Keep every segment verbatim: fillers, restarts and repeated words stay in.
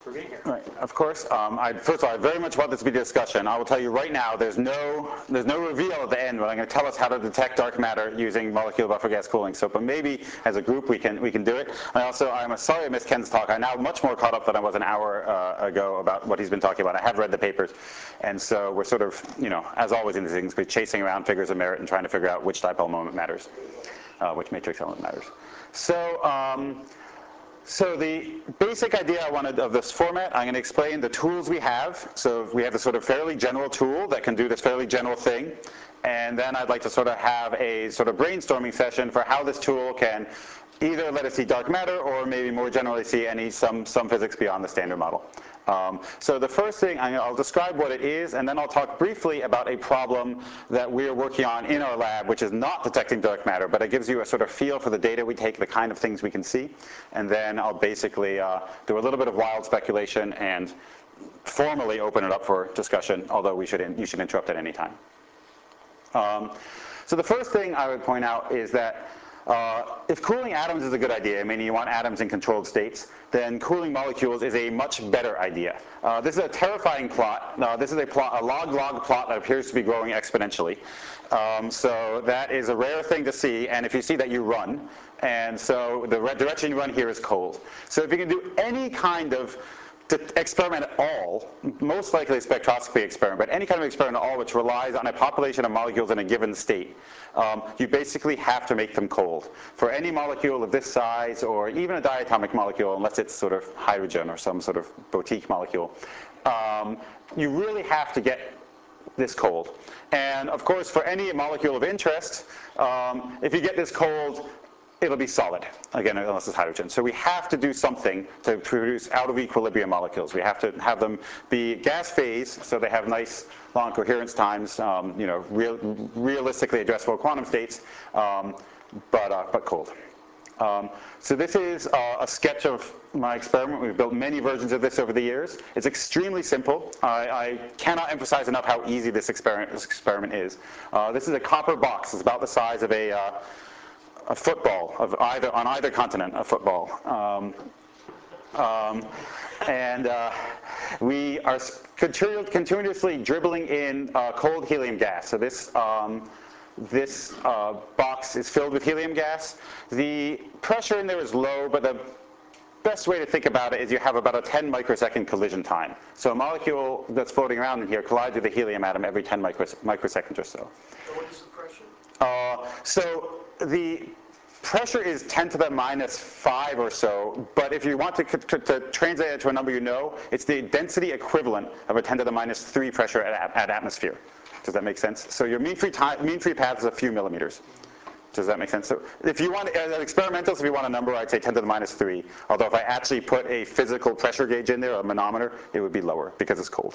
For being here. Right, of course. Um, I, first of all, I very much want this to be a discussion. I will tell you right now, there's no there's no reveal at the end, but I'm going to tell us how to detect dark matter using molecular buffer gas cooling. So, but maybe as a group we can we can do it. I also I'm sorry I missed Ken's talk. I'm now much more caught up than I was an hour uh, ago about what he's been talking about. I have read the papers, and so we're sort of, you know, as always in these things, we're chasing around figures of merit and trying to figure out which dipole moment matters, uh, which matrix element matters. So. Um, So the basic idea I wanted of this format, I'm going to explain the tools we have. So we have a sort of fairly general tool that can do this fairly general thing. And then I'd like to sort of have a sort of brainstorming session for how this tool can either let us see dark matter or maybe more generally see any some, some physics beyond the standard model. Um, so the first thing, I'll describe what it is, and then I'll talk briefly about a problem that we're working on in our lab, which is not detecting dark matter, but it gives you a sort of feel for the data we take, the kind of things we can see. And then I'll basically uh, do a little bit of wild speculation and formally open it up for discussion, although we should in, you should interrupt at any time. Um, so the first thing I would point out is that Uh, if cooling atoms is a good idea, meaning you want atoms in controlled states, then cooling molecules is a much better idea. Uh, this is a terrifying plot. Uh, this is a, plot, a log-log plot that appears to be growing exponentially. Um, so that is a rare thing to see, and if you see that, you run. And so the direction you run here is cold. So if you can do any kind of experiment at all, most likely a spectroscopy experiment, but any kind of experiment at all which relies on a population of molecules in a given state, um, you basically have to make them cold. For any molecule of this size, or even a diatomic molecule, unless it's sort of hydrogen or some sort of boutique molecule, um, you really have to get this cold. And of course, for any molecule of interest, um, if you get this cold, it'll be solid, again, unless it's hydrogen. So we have to do something to produce out of equilibrium molecules. We have to have them be gas phase, so they have nice long coherence times, um, you know, real, realistically addressable quantum states, um, but, uh, but cold. Um, so this is uh, a sketch of my experiment. We've built many versions of this over the years. It's extremely simple. I, I cannot emphasize enough how easy this experiment, this experiment is. Uh, this is a copper box. It's about the size of a uh, a football of either on either continent, a football, um, um, and uh, we are continu continuously dribbling in uh, cold helium gas. So this um, this uh, box is filled with helium gas. The pressure in there is low, but the best way to think about it is you have about a ten microsecond collision time. So a molecule that's floating around in here collides with a helium atom every ten micros microseconds or so. So what is the pressure? Uh, so the pressure is ten to the minus five or so, but if you want to, to, to translate it to a number you know, it's the density equivalent of a ten to the minus three pressure at, at atmosphere. Does that make sense? So your mean free time, mean free path is a few millimeters. Does that make sense? So if you want, as an experimentalist, if you want a number, I'd say ten to the minus three. Although if I actually put a physical pressure gauge in there, a manometer, it would be lower because it's cold.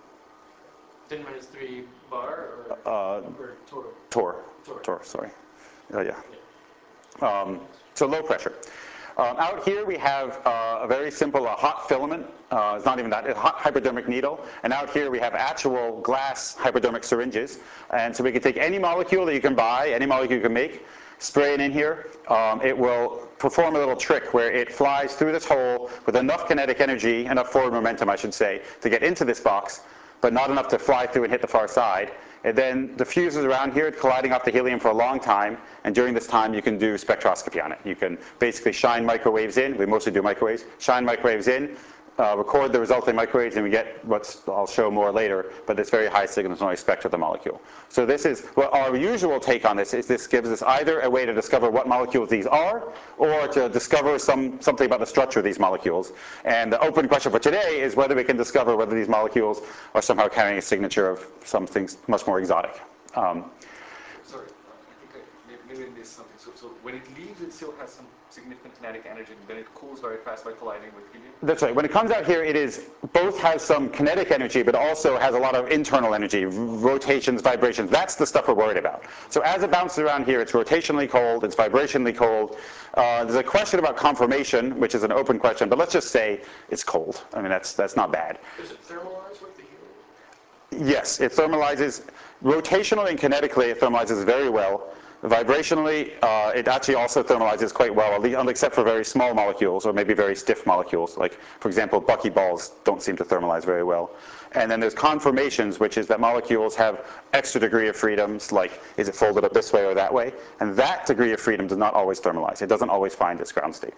ten minus three bar or, uh, or total? Torr. Torr. Torr, sorry. Oh, yeah. Um, so low pressure. Um, out here we have uh, a very simple uh, hot filament. Uh, it's not even that, a hot hypodermic needle. And out here we have actual glass hypodermic syringes. And so we can take any molecule that you can buy, any molecule you can make, spray it in here. Um, it will perform a little trick where it flies through this hole with enough kinetic energy, enough forward momentum I should say, to get into this box, but not enough to fly through and hit the far side. It then diffuses around here, colliding off the helium for a long time, and during this time you can do spectroscopy on it. You can basically shine microwaves in, we mostly do microwaves, shine microwaves in, uh, record the resulting microwaves, and we get what I'll show more later, but this very high signal noise spectra of the molecule. So this is, well, our usual take on this is this gives us either a way to discover what molecules these are, or to discover some, something about the structure of these molecules. And the open question for today is whether we can discover whether these molecules are somehow carrying a signature of something much more exotic. Um, Sorry, I think I maybe I missed something. So, so when it leaves, it still has some significant kinetic energy, and then it cools very fast by colliding with helium? That's right. When it comes out here, it is both has some kinetic energy, but also has a lot of internal energy, rotations, vibrations. That's the stuff we're worried about. So as it bounces around here, it's rotationally cold, it's vibrationally cold. Uh, there's a question about conformation, which is an open question, but let's just say it's cold. I mean, that's, that's not bad. Does it thermalize with the helium? Yes, it thermalizes rotationally and kinetically. It thermalizes very well. Vibrationally, uh, it actually also thermalizes quite well, at least- except for very small molecules or maybe very stiff molecules. Like, for example, buckyballs don't seem to thermalize very well. And then there's conformations, which is that molecules have extra degree of freedoms, like is it folded up this way or that way? And that degree of freedom does not always thermalize. It doesn't always find its ground state.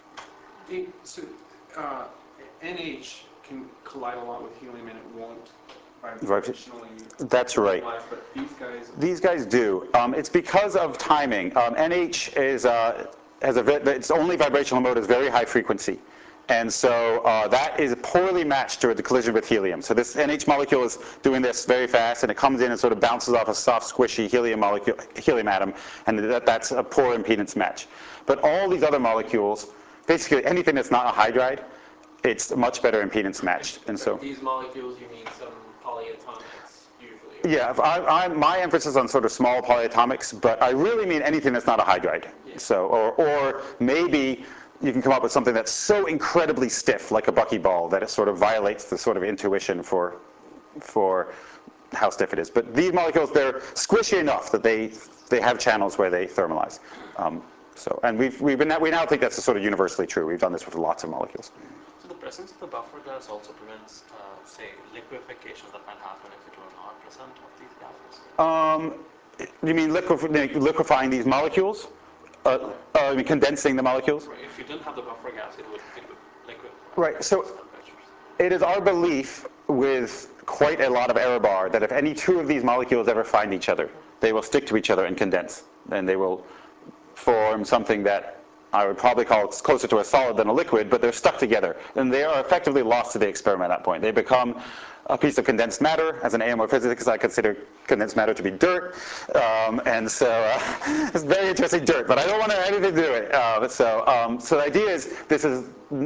So uh, N H can collide a lot with helium and it won't vibrationally. That's right. But these guys. These guys do. Um, it's because of timing. Um, N H is uh, has a its only vibrational mode is very high frequency, and so uh, that is poorly matched to the collision with helium. So this N H molecule is doing this very fast, and it comes in and sort of bounces off a soft, squishy helium molecule, helium atom, and that, that's a poor impedance match. But all these other molecules, basically anything that's not a hydride, it's much better impedance matched, and so. These molecules, you mean some polyatomics usually? Yeah, I, I, my emphasis on sort of small polyatomics, but I really mean anything that's not a hydride. Yeah. So, or, or maybe you can come up with something that's so incredibly stiff, like a buckyball, that it sort of violates the sort of intuition for, for how stiff it is. But these molecules, they're squishy enough that they, they have channels where they thermalize. Um, so, and we've, we've been, we now think that's sort of universally true. We've done this with lots of molecules. So the presence of the buffer gas also prevents, uh, say, liquefaction that might happen if it were not present of these gases? Um, you mean liquef liquefying these molecules? Uh, uh, I mean condensing the molecules? Right. If you didn't have the buffer gas, it would, it would liquefy. Right. So it is our belief, with quite a lot of error bar, that if any two of these molecules ever find each other, they will stick to each other and condense. And they will form something that I would probably call closer to a solid than a liquid, but they're stuck together. And they are effectively lost to the experiment at that point. They become a piece of condensed matter. As an A M O physicist, I consider condensed matter to be dirt. Um, and so uh, it's very interesting dirt, but I don't want to have anything to do with it. Uh, so, um, so the idea is, this is,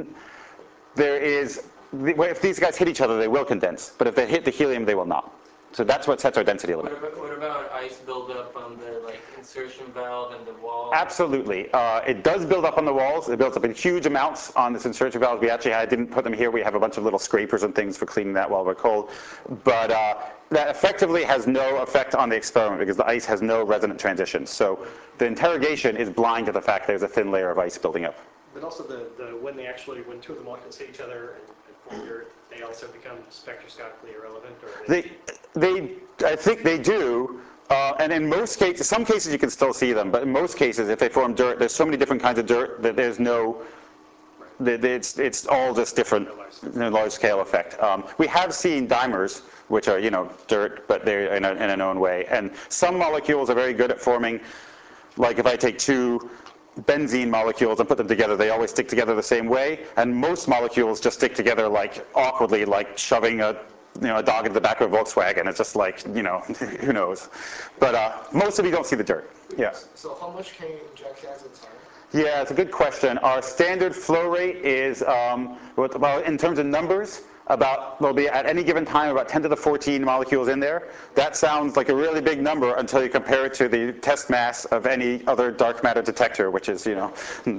there is, if these guys hit each other, they will condense. But if they hit the helium, they will not. So that's what sets our density limit. What about, what about ice buildup on the like insertion valve and the wall? Absolutely. Uh, it does build up on the walls. It builds up in huge amounts on this insertion valve. We actually, I didn't put them here. We have a bunch of little scrapers and things for cleaning that while we're cold. But uh, that effectively has no effect on the experiment because the ice has no resonant transitions. So the interrogation is blind to the fact there's a thin layer of ice building up. But also the, the when they actually, when two of the molecules hit each other and, and form dirt, they also become spectroscopically irrelevant? Or they, they, they, I think they do. Uh, and in most cases, some cases you can still see them, but in most cases, if they form dirt, there's so many different kinds of dirt that there's no, that it's, it's all just different, large scale effect. Um, we have seen dimers, which are, you know, dirt, but they're in a, in a known way. And some molecules are very good at forming, like if I take two benzene molecules and put them together, they always stick together the same way. And most molecules just stick together like awkwardly, like shoving a, you know, a dog into the back of a Volkswagen. It's just like, you know, who knows. But uh, most of you don't see the dirt. Yeah. So how much can you inject as a time? Yeah, it's a good question. Our standard flow rate is, um, about, in terms of numbers, about, there'll be at any given time about ten to the fourteen molecules in there. That sounds like a really big number until you compare it to the test mass of any other dark matter detector, which is, you know,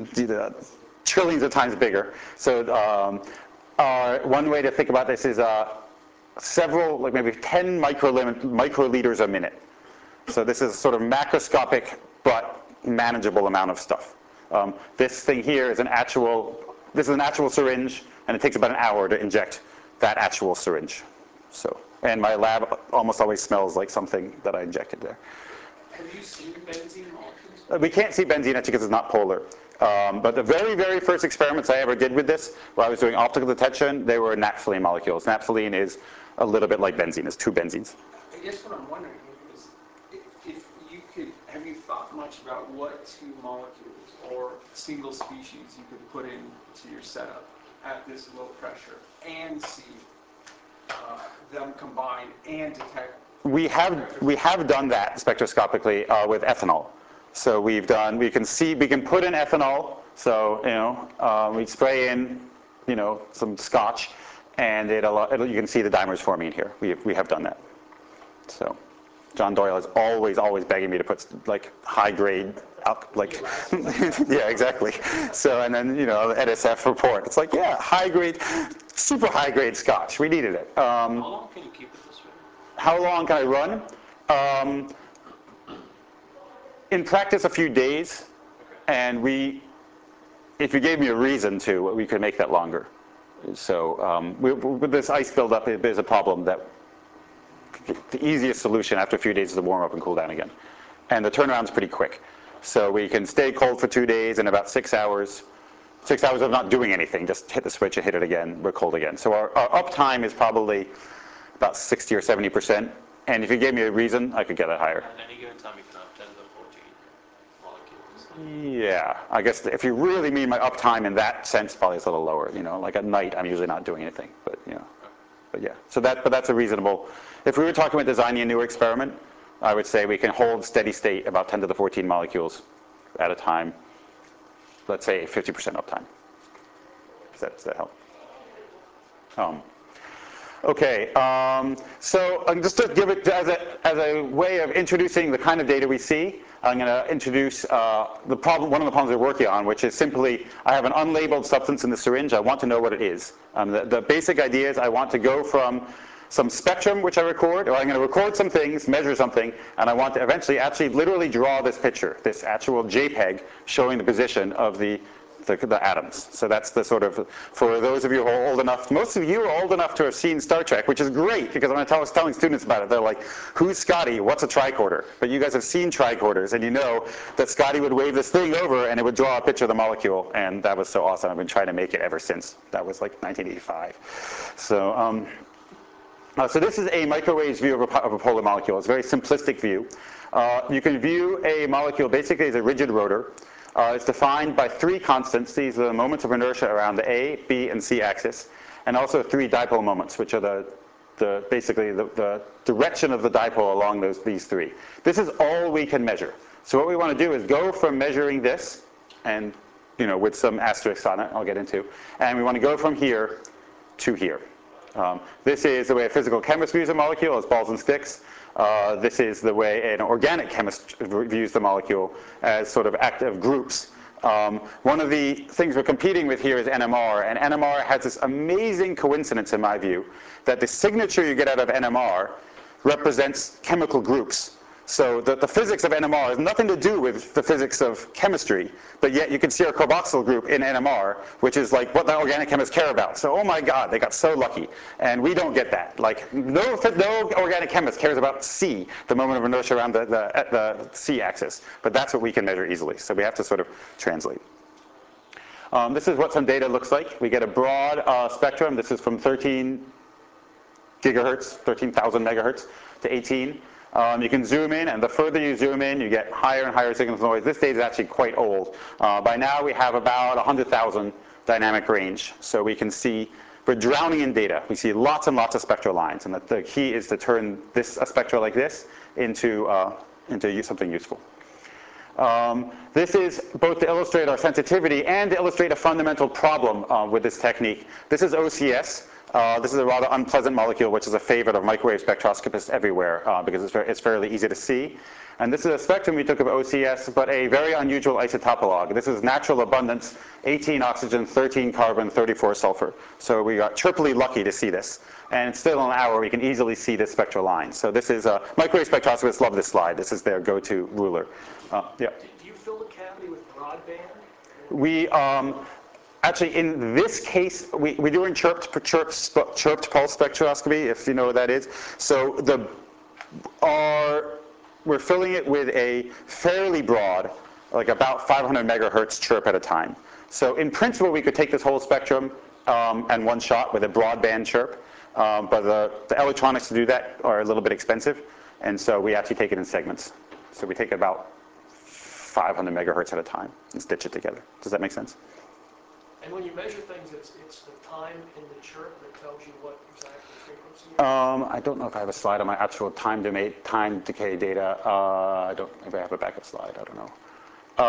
trillions of times bigger. So um, uh, one way to think about this is uh, several, like maybe ten microliters a minute. So this is sort of macroscopic but manageable amount of stuff. Um, this thing here is an actual, this is an actual syringe, and it takes about an hour to inject that actual syringe. So, and my lab almost always smells like something that I injected there. Have you seen benzene molecules? Uh, we can't see benzene actually because it's not polar. Um, but the very, very first experiments I ever did with this, where I was doing optical detection, they were naphthalene molecules. Naphthalene is a little bit like benzene, it's two benzenes. I guess what I'm wondering is, if, if you could, have you thought much about what two molecules or single species you could put into your setup at this low pressure and see uh, them combine and detect? We have, we have done that spectroscopically uh, with ethanol. So we've done, we can see, we can put in ethanol, so, you know, uh, we spray in, you know, some scotch, and it, it, you can see the dimers forming here. We, we have done that. So John Doyle is always, always begging me to put, like, high-grade, like, yeah, exactly. So, and then, you know, the N S F report, it's like, yeah, high-grade, super high-grade scotch. We needed it. Um, How long can you keep it this way? How long can I run? Um, in practice, a few days, and we, if you gave me a reason to, we could make that longer. So um, we, with this ice buildup, there's a problem that the easiest solution after a few days is to warm up and cool down again. And the turnaround's pretty quick. So we can stay cold for two days and about six hours, six hours of not doing anything, just hit the switch and hit it again, we're cold again. So our, our uptime is probably about sixty or seventy percent. And if you gave me a reason, I could get it higher. At any given time, you can have ten to the fourteen molecules. Yeah, I guess if you really mean my uptime in that sense, probably it's a little lower. You know, like at night, I'm usually not doing anything, but you know, but yeah. So that, but that's a reasonable. If we were talking about designing a new experiment, I would say we can hold steady state about ten to the fourteen molecules at a time. Let's say fifty percent uptime. Does that, does that help? Um, Okay, um, so um, just to give it as a, as a way of introducing the kind of data we see, I'm going to introduce uh, the problem, one of the problems we're working on, which is simply I have an unlabeled substance in the syringe. I want to know what it is. Um, the, the basic idea is I want to go from some spectrum, which I record, or I'm going to record some things, measure something, and I want to eventually actually literally draw this picture, this actual JPEG showing the position of the The, the atoms. So that's the sort of, for those of you who are old enough, most of you are old enough to have seen Star Trek, which is great, because when I was telling students about it, they're like, who's Scotty? What's a tricorder? But you guys have seen tricorders, and you know that Scotty would wave this thing over, and it would draw a picture of the molecule, and that was so awesome. I've been trying to make it ever since. That was like nineteen eighty-five. So, um, uh, so this is a microwave view of a, of a polar molecule. It's a very simplistic view. Uh, you can view a molecule basically as a rigid rotor. Uh, it's defined by three constants. These are the moments of inertia around the A, B, and C axis, and also three dipole moments, which are the, the basically the, the direction of the dipole along those, these three. This is all we can measure. So what we want to do is go from measuring this, and you know, with some asterisks on it, I'll get into, and we want to go from here to here. Um, this is the way a physical chemist views a molecule as balls and sticks. Uh, this is the way an organic chemist views the molecule as sort of active groups. Um, one of the things we're competing with here is N M R, and N M R has this amazing coincidence in my view that the signature you get out of N M R represents chemical groups. So the, the physics of N M R has nothing to do with the physics of chemistry, but yet you can see our carboxyl group in N M R, which is like what the organic chemists care about. So, oh my God, they got so lucky. And we don't get that. Like, no, no organic chemist cares about C, the moment of inertia around the, the, the C axis. But that's what we can measure easily. So we have to sort of translate. Um, this is what some data looks like. We get a broad uh, spectrum. This is from thirteen gigahertz, thirteen thousand megahertz to eighteen. Um, you can zoom in, and the further you zoom in, you get higher and higher signal to noise. This data is actually quite old. Uh, by now, we have about one hundred thousand dynamic range. So we can see, we're drowning in data. We see lots and lots of spectral lines. And the, the key is to turn this, a spectra like this into, uh, into something useful. Um, this is both to illustrate our sensitivity and to illustrate a fundamental problem uh, with this technique. This is O C S. Uh, this is a rather unpleasant molecule, which is a favorite of microwave spectroscopists everywhere uh, because it's, very, it's fairly easy to see. And this is a spectrum we took of O C S, but a very unusual isotopologue. This is natural abundance, eighteen oxygen, thirteen carbon, thirty-four sulfur. So we got triply lucky to see this. And still in an hour, we can easily see this spectral line. So this is, uh, microwave spectroscopists love this slide. This is their go-to ruler. Uh, yeah. Do you fill the cavity with broadband? We, um, actually, in this case, we, we're doing chirped, chirped, chirped pulse spectroscopy, if you know what that is. So the, our, we're filling it with a fairly broad, like about five hundred megahertz chirp at a time. So in principle, we could take this whole spectrum um, and one shot with a broadband chirp. Um, but the, the electronics to do that are a little bit expensive. And so we actually take it in segments. So we take about five hundred megahertz at a time and stitch it together. Does that make sense? And when you measure things, it's, it's the time in the chirp that tells you what exact frequency is? Um, I don't know if I have a slide on my actual time, dema- time decay data. Uh, I don't, maybe I have a backup slide, I don't know.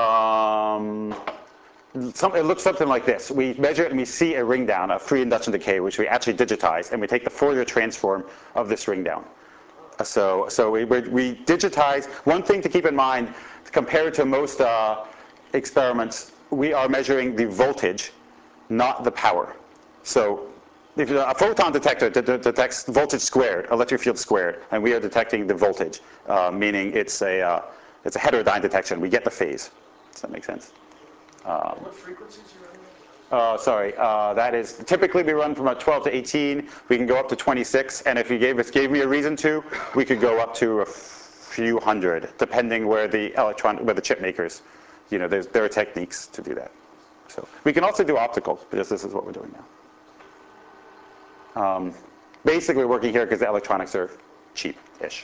Um, some, it looks something like this. We measure it and we see a ring down, a free induction decay, which we actually digitize, and we take the Fourier transform of this ring down. So, so we, we, we digitize. One thing to keep in mind, compared to most uh, experiments, we are measuring the voltage, not the power. So if a photon detector detects voltage squared, electric field squared, and we are detecting the voltage, uh, meaning it's a, uh, It's a heterodyne detection. We get the phase. Does that make sense? Um, What frequencies you running? Uh, sorry, uh, that is, typically we run from about twelve to eighteen, we can go up to twenty-six, and if you gave us, gave me a reason to, we could go up to a few hundred, depending where the electron, where the chip makers, you know, there's, there are techniques to do that. So we can also do optical, because this is what we're doing now. Um, basically we're working here because the electronics are cheap-ish.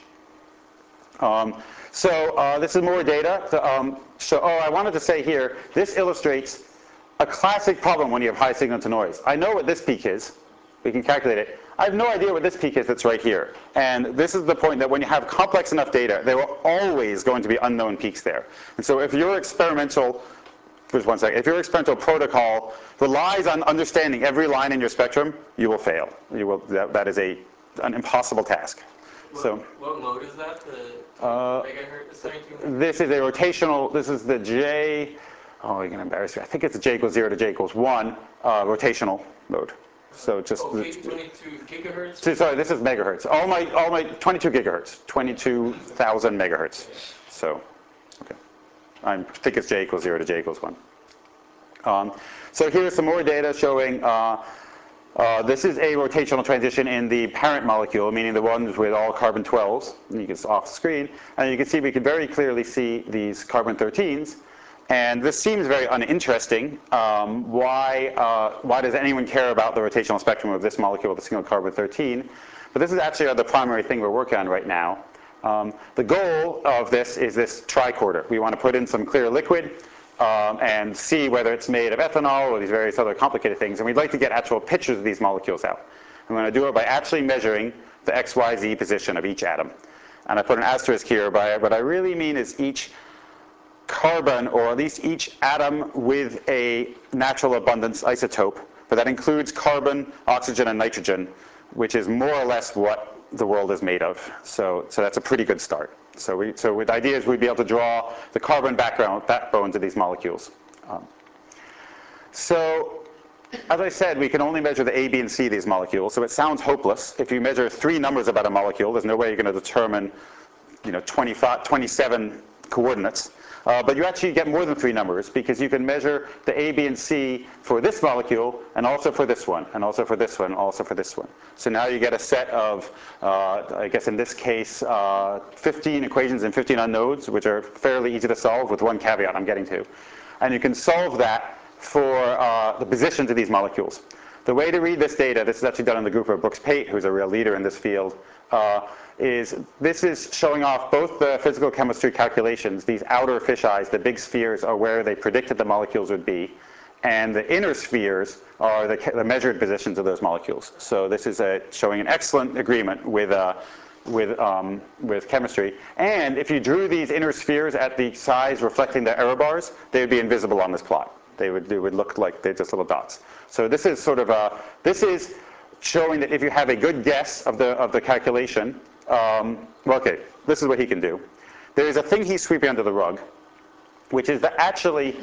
Um, so uh, this is more data. So, um, so, oh, I wanted to say here, this illustrates a classic problem when you have high signal to noise. I know what this peak is. We can calculate it. I have no idea what this peak is that's right here. And this is the point that when you have complex enough data, there are always going to be unknown peaks there. And so if your experimental, just one second, if your experimental protocol relies on understanding every line in your spectrum, you will fail. You will, that, that is a, an impossible task. What, So, what mode is that? The uh, megahertz, seventeen? this is a rotational, this is the J, oh, you're going to embarrass me. I think it's a J equals zero to J equals one uh, rotational mode. So just, Okay, twenty-two gigahertz? so, sorry, this is megahertz. All my, all my, twenty-two gigahertz, twenty-two thousand megahertz. So, okay. I think it's J equals zero to J equals one. Um, so here's some more data showing, uh, uh, this is a rotational transition in the parent molecule, meaning the ones with all carbon twelves. And you can, off the screen, and you can see, we can very clearly see these carbon thirteens. And this seems very uninteresting. Um, why, uh, why does anyone care about the rotational spectrum of this molecule with a single carbon thirteen? But this is actually the primary thing we're working on right now. Um, the goal of this is this tricorder. We want to put in some clear liquid um, and see whether it's made of ethanol or these various other complicated things. And we'd like to get actual pictures of these molecules out. I'm going to do it by actually measuring the X Y Z position of each atom. And I put an asterisk here, by what I really mean is each carbon, or at least each atom with a natural abundance isotope, but that includes carbon, oxygen, and nitrogen, which is more or less what the world is made of. So, so that's a pretty good start. So, we, so with ideas, we'd be able to draw the carbon background, backbones of these molecules. Um, so, as I said, we can only measure the A, B, and C of these molecules, so it sounds hopeless. If you measure three numbers about a molecule, there's no way you're going to determine, you know, twenty-five, twenty-seven coordinates. Uh, but you actually get more than three numbers, because you can measure the A, B, and C for this molecule, and also for this one, and also for this one, and also for this one. So now you get a set of, uh, I guess in this case, uh, fifteen equations and fifteen unknowns, which are fairly easy to solve with one caveat I'm getting to. And you can solve that for uh, the positions of these molecules. The way to read this data, this is actually done in the group of Brooks Pate, who's a real leader in this field, uh, is this is showing off both the physical chemistry calculations. These outer fisheyes, the big spheres, are where they predicted the molecules would be. And the inner spheres are the, the measured positions of those molecules. So this is a, showing an excellent agreement with, uh, with, um, with chemistry. And if you drew these inner spheres at the size reflecting the error bars, they would be invisible on this plot. They would, they would look like they're just little dots. So this is sort of a, this is showing that if you have a good guess of the, of the calculation, um, well, okay, this is what he can do. There is a thing he's sweeping under the rug, which is that actually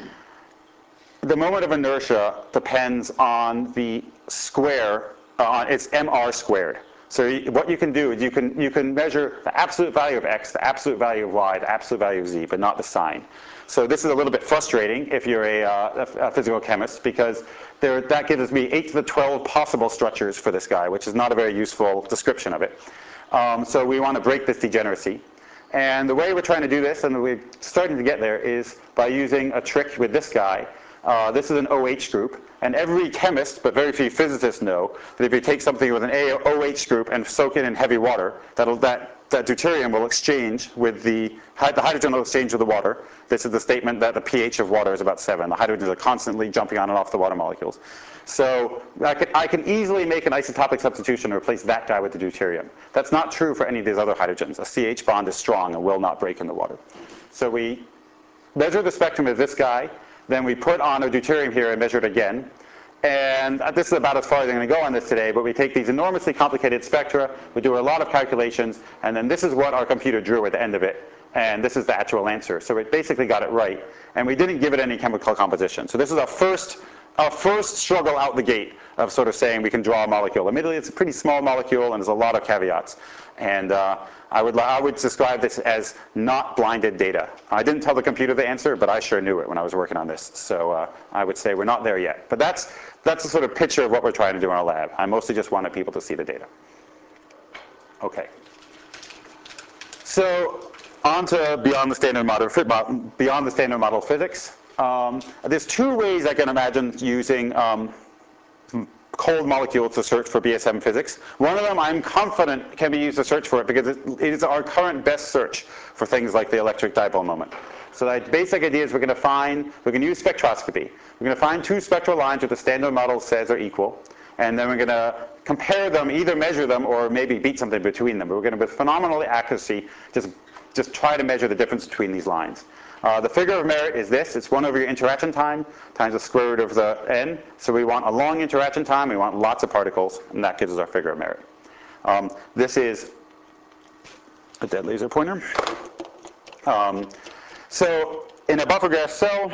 the moment of inertia depends on the square, on uh, its M R squared. So what you can do is you can, you can measure the absolute value of x, the absolute value of y, the absolute value of z, but not the sign. So this is a little bit frustrating if you're a, uh, a physical chemist, because there, that gives me eight to the twelve possible structures for this guy, which is not a very useful description of it. Um, so we want to break this degeneracy. And the way we're trying to do this, and we're starting to get there, is by using a trick with this guy. Uh, this is an O H group, and every chemist, but very few physicists, know that if you take something with an A O H group and soak it in heavy water, that'll, that, that deuterium will exchange with the, the hydrogen will exchange with the water. This is the statement that the pH of water is about seven. The hydrogens are constantly jumping on and off the water molecules. So I can, I can easily make an isotopic substitution and replace that guy with the deuterium. That's not true for any of these other hydrogens. A C H bond is strong and will not break in the water. So we measure the spectrum of this guy, then we put on a deuterium here and measure it again. And this is about as far as I'm going to go on this today, but we take these enormously complicated spectra, we do a lot of calculations, and then this is what our computer drew at the end of it. And this is the actual answer. So it basically got it right. And we didn't give it any chemical composition. So this is our first our first struggle out the gate of sort of saying we can draw a molecule. Admittedly, it's a pretty small molecule, and there's a lot of caveats. And uh, I would I would describe this as not blinded data. I didn't tell the computer the answer, but I sure knew it when I was working on this. So uh, I would say we're not there yet. But that's that's the sort of picture of what we're trying to do in our lab. I mostly just wanted people to see the data. Okay. So on to beyond the standard model, beyond the standard model physics. Um, there's two ways I can imagine using um, cold molecules to search for B S M physics. One of them I'm confident can be used to search for it because it is our current best search for things like the electric dipole moment. So the basic idea is we're going to find, we're going to use spectroscopy. We're going to find two spectral lines that the standard model says are equal, and then we're going to compare them, either measure them or maybe beat something between them. But we're going to, with phenomenal accuracy, just, just try to measure the difference between these lines. Uh, the figure of merit is this. It's one over your interaction time times the square root of the n. So we want a long interaction time. We want lots of particles, and that gives us our figure of merit. Um, this is a dead laser pointer. Um, so in a buffer gas cell,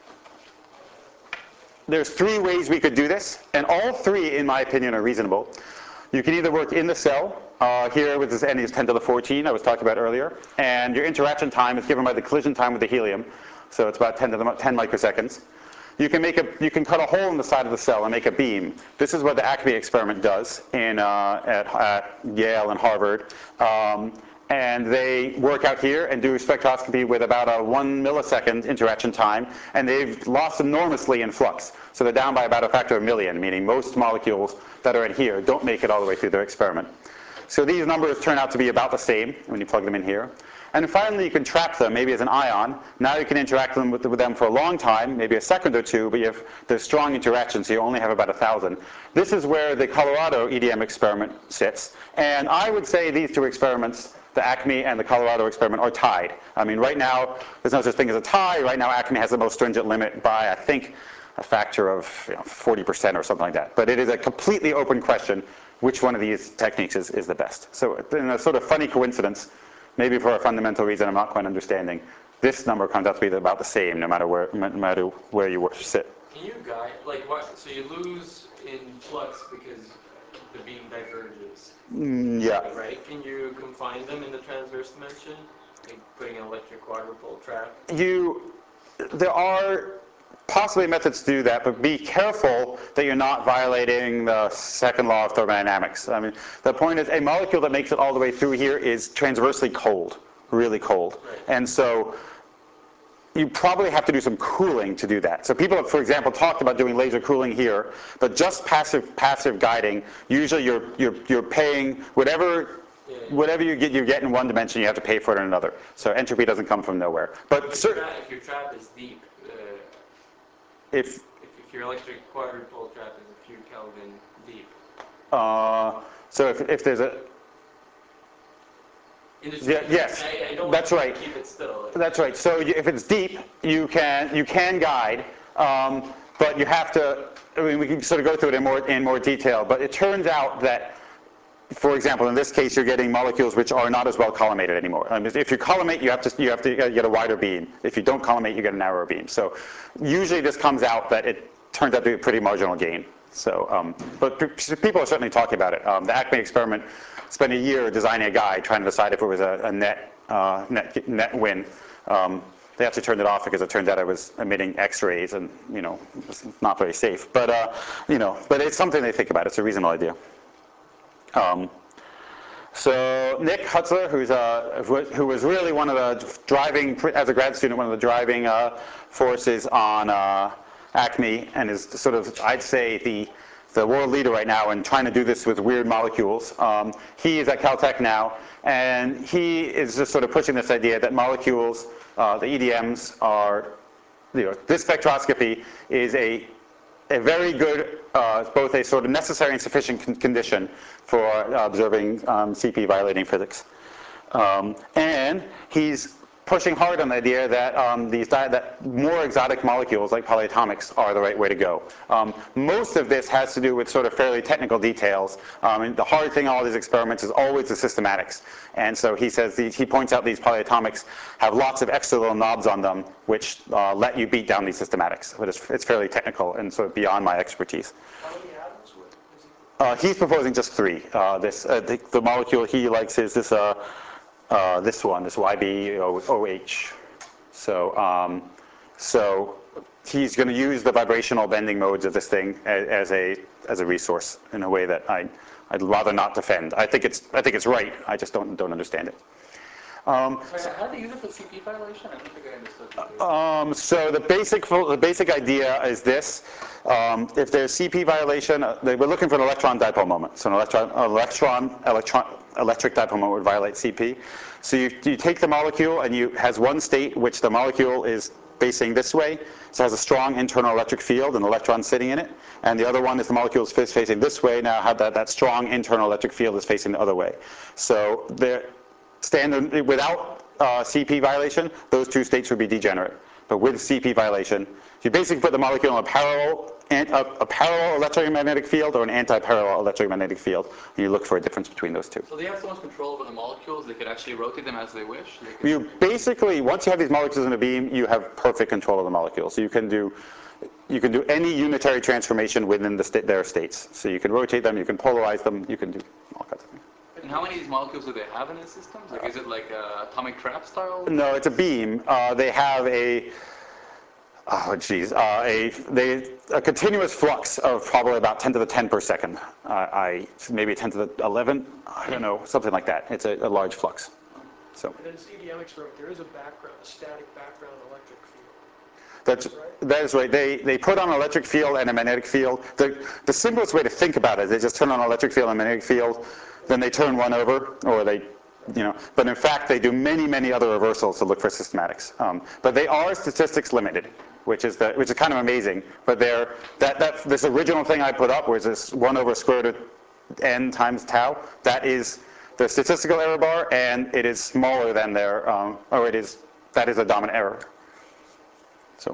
there's three ways we could do this, and all three, in my opinion, are reasonable. You can either work in the cell, uh, here with this n is ten to the fourteen I was talking about earlier, and your interaction time is given by the collision time with the helium, so it's about ten to the ten microseconds. You can make a, you can cut a hole in the side of the cell and make a beam. This is what the ACME experiment does in uh, at, at Yale and Harvard. Um, and they work out here and do spectroscopy with about a one millisecond interaction time, and they've lost enormously in flux. So they're down by about a factor of a million, meaning most molecules that are in here don't make it all the way through their experiment. So these numbers turn out to be about the same when you plug them in here. And finally, you can trap them, maybe as an ion. Now you can interact them with, with them for a long time, maybe a second or two, but you have, there's strong interaction, so you only have about a thousand. This is where the Colorado E D M experiment sits. And I would say these two experiments, the ACME and the Colorado experiment, are tied. I mean, right now, there's no such thing as a tie. Right now, ACME has the most stringent limit by, I think, a factor of you know, forty percent or something like that. But it is a completely open question which one of these techniques is, is the best. So in a sort of funny coincidence, maybe for a fundamental reason I'm not quite understanding, this number comes out to be about the same no matter where, no matter where you sit. Can you guide, like what, so you lose in flux because the beam diverges, Mm, yeah. right? Can you confine them in the transverse dimension, like putting an electric quadrupole trap? You, there are possibly methods to do that, but be careful that you're not violating the second law of thermodynamics. I mean, the point is a molecule that makes it all the way through here is transversely cold, really cold. Right. And so you probably have to do some cooling to do that. So people have, for example, talked about doing laser cooling here, but just passive passive guiding, usually you're you're you're paying whatever Yeah, yeah. whatever you get you get in one dimension, you have to pay for it in another. So entropy doesn't come from nowhere. But If, cer- your trap, if your trap is deep, uh, if if, if your electric quadrupole trap is a few Kelvin deep, uh, so if if there's a in the Yeah, yes, I, I don't that's want right. to keep it still. That's right. So you- if it's deep, you can you can guide, um, but you have to. I mean, we can sort of go through it in more in more detail. But it turns out that, for example, in this case, you're getting molecules which are not as well collimated anymore. I mean, if you collimate, you have to you have to get a wider beam. If you don't collimate, you get a narrower beam. So usually this comes out that it turns out to be a pretty marginal gain. So, um, but p- people are certainly talking about it. Um, the ACME experiment spent a year designing a guide trying to decide if it was a, a net, uh, net net win. Um, they actually turned it off because it turned out it was emitting X-rays, and you know, it's not very safe. But uh, you know, but it's something they think about. It's a reasonable idea. Um, so Nick Hutzler, who's uh, who was really one of the driving, as a grad student, one of the driving uh, forces on uh, ACME, and is sort of, I'd say, the the world leader right now in trying to do this with weird molecules. Um, he is at Caltech now, and he is just sort of pushing this idea that molecules, uh, the E D Ms, are, you know, this spectroscopy is a a very good, uh, both a sort of necessary and sufficient con- condition for uh, observing um, C P violating physics. Um, and he's pushing hard on the idea that um, these di that more exotic molecules like polyatomics are the right way to go. Um, most of this has to do with sort of fairly technical details. Um, and the hard thing in all these experiments is always the systematics. And so he says these, he points out these polyatomics have lots of extra little knobs on them which uh, let you beat down these systematics. But it's, it's fairly technical and sort of beyond my expertise. How many atoms would, is he? Uh, he's proposing just three. Uh, this uh, the, the molecule he likes is this uh, uh, this one, this Y B O H. So um, so he's going to use the vibrational bending modes of this thing as, as a as a resource in a way that I I'd rather not defend. I think it's I think it's right. I just don't don't understand it. Um, Sorry, how do you use it for C P violation? I don't think I understood. Um, so the basic the basic idea is this: um, if there's C P violation, uh, they, we're looking for an electron dipole moment. So an electron electron electron electric dipole moment would violate C P. So you you take the molecule and you has one state which the molecule is facing this way, so it has a strong internal electric field and electrons sitting in it, and the other one is the molecule is facing this way. Now have that that strong internal electric field is facing the other way. So there. Standard, without uh, C P violation, those two states would be degenerate. But with C P violation, you basically put the molecule in a parallel, a, a parallel electromagnetic field or an anti-parallel electromagnetic field, and you look for a difference between those two. So they have so much control over the molecules, they could actually rotate them as they wish? They could... You basically, once you have these molecules in a beam, you have perfect control of the molecules. So you can do you can do any unitary transformation within the sta their states. So you can rotate them, you can polarize them, you can do all kinds of things. And how many of these molecules do they have in the systems? Like, is it like a atomic trap style? No, it's a beam. Uh, they have a, oh geez, uh, a, they, a continuous flux of probably about ten to the ten per second. Uh, I, maybe ten to the eleven, I don't know, something like that. It's a, a large flux. So. And in C D M experiment, there is a background, a static background electric field. That's, right? that is right. They, they put on an electric field and a magnetic field. The, the simplest way to think about it is they just turn on an electric field and a magnetic field, then they turn one over, or they, you know, but in fact they do many, many other reversals to look for systematics. Um, but they are statistics limited, which is, the, which is kind of amazing. But they're, that, that, this original thing I put up, was this one over square root of n times tau, that is the statistical error bar, and it is smaller than their, um, or it is, that is a dominant error. So,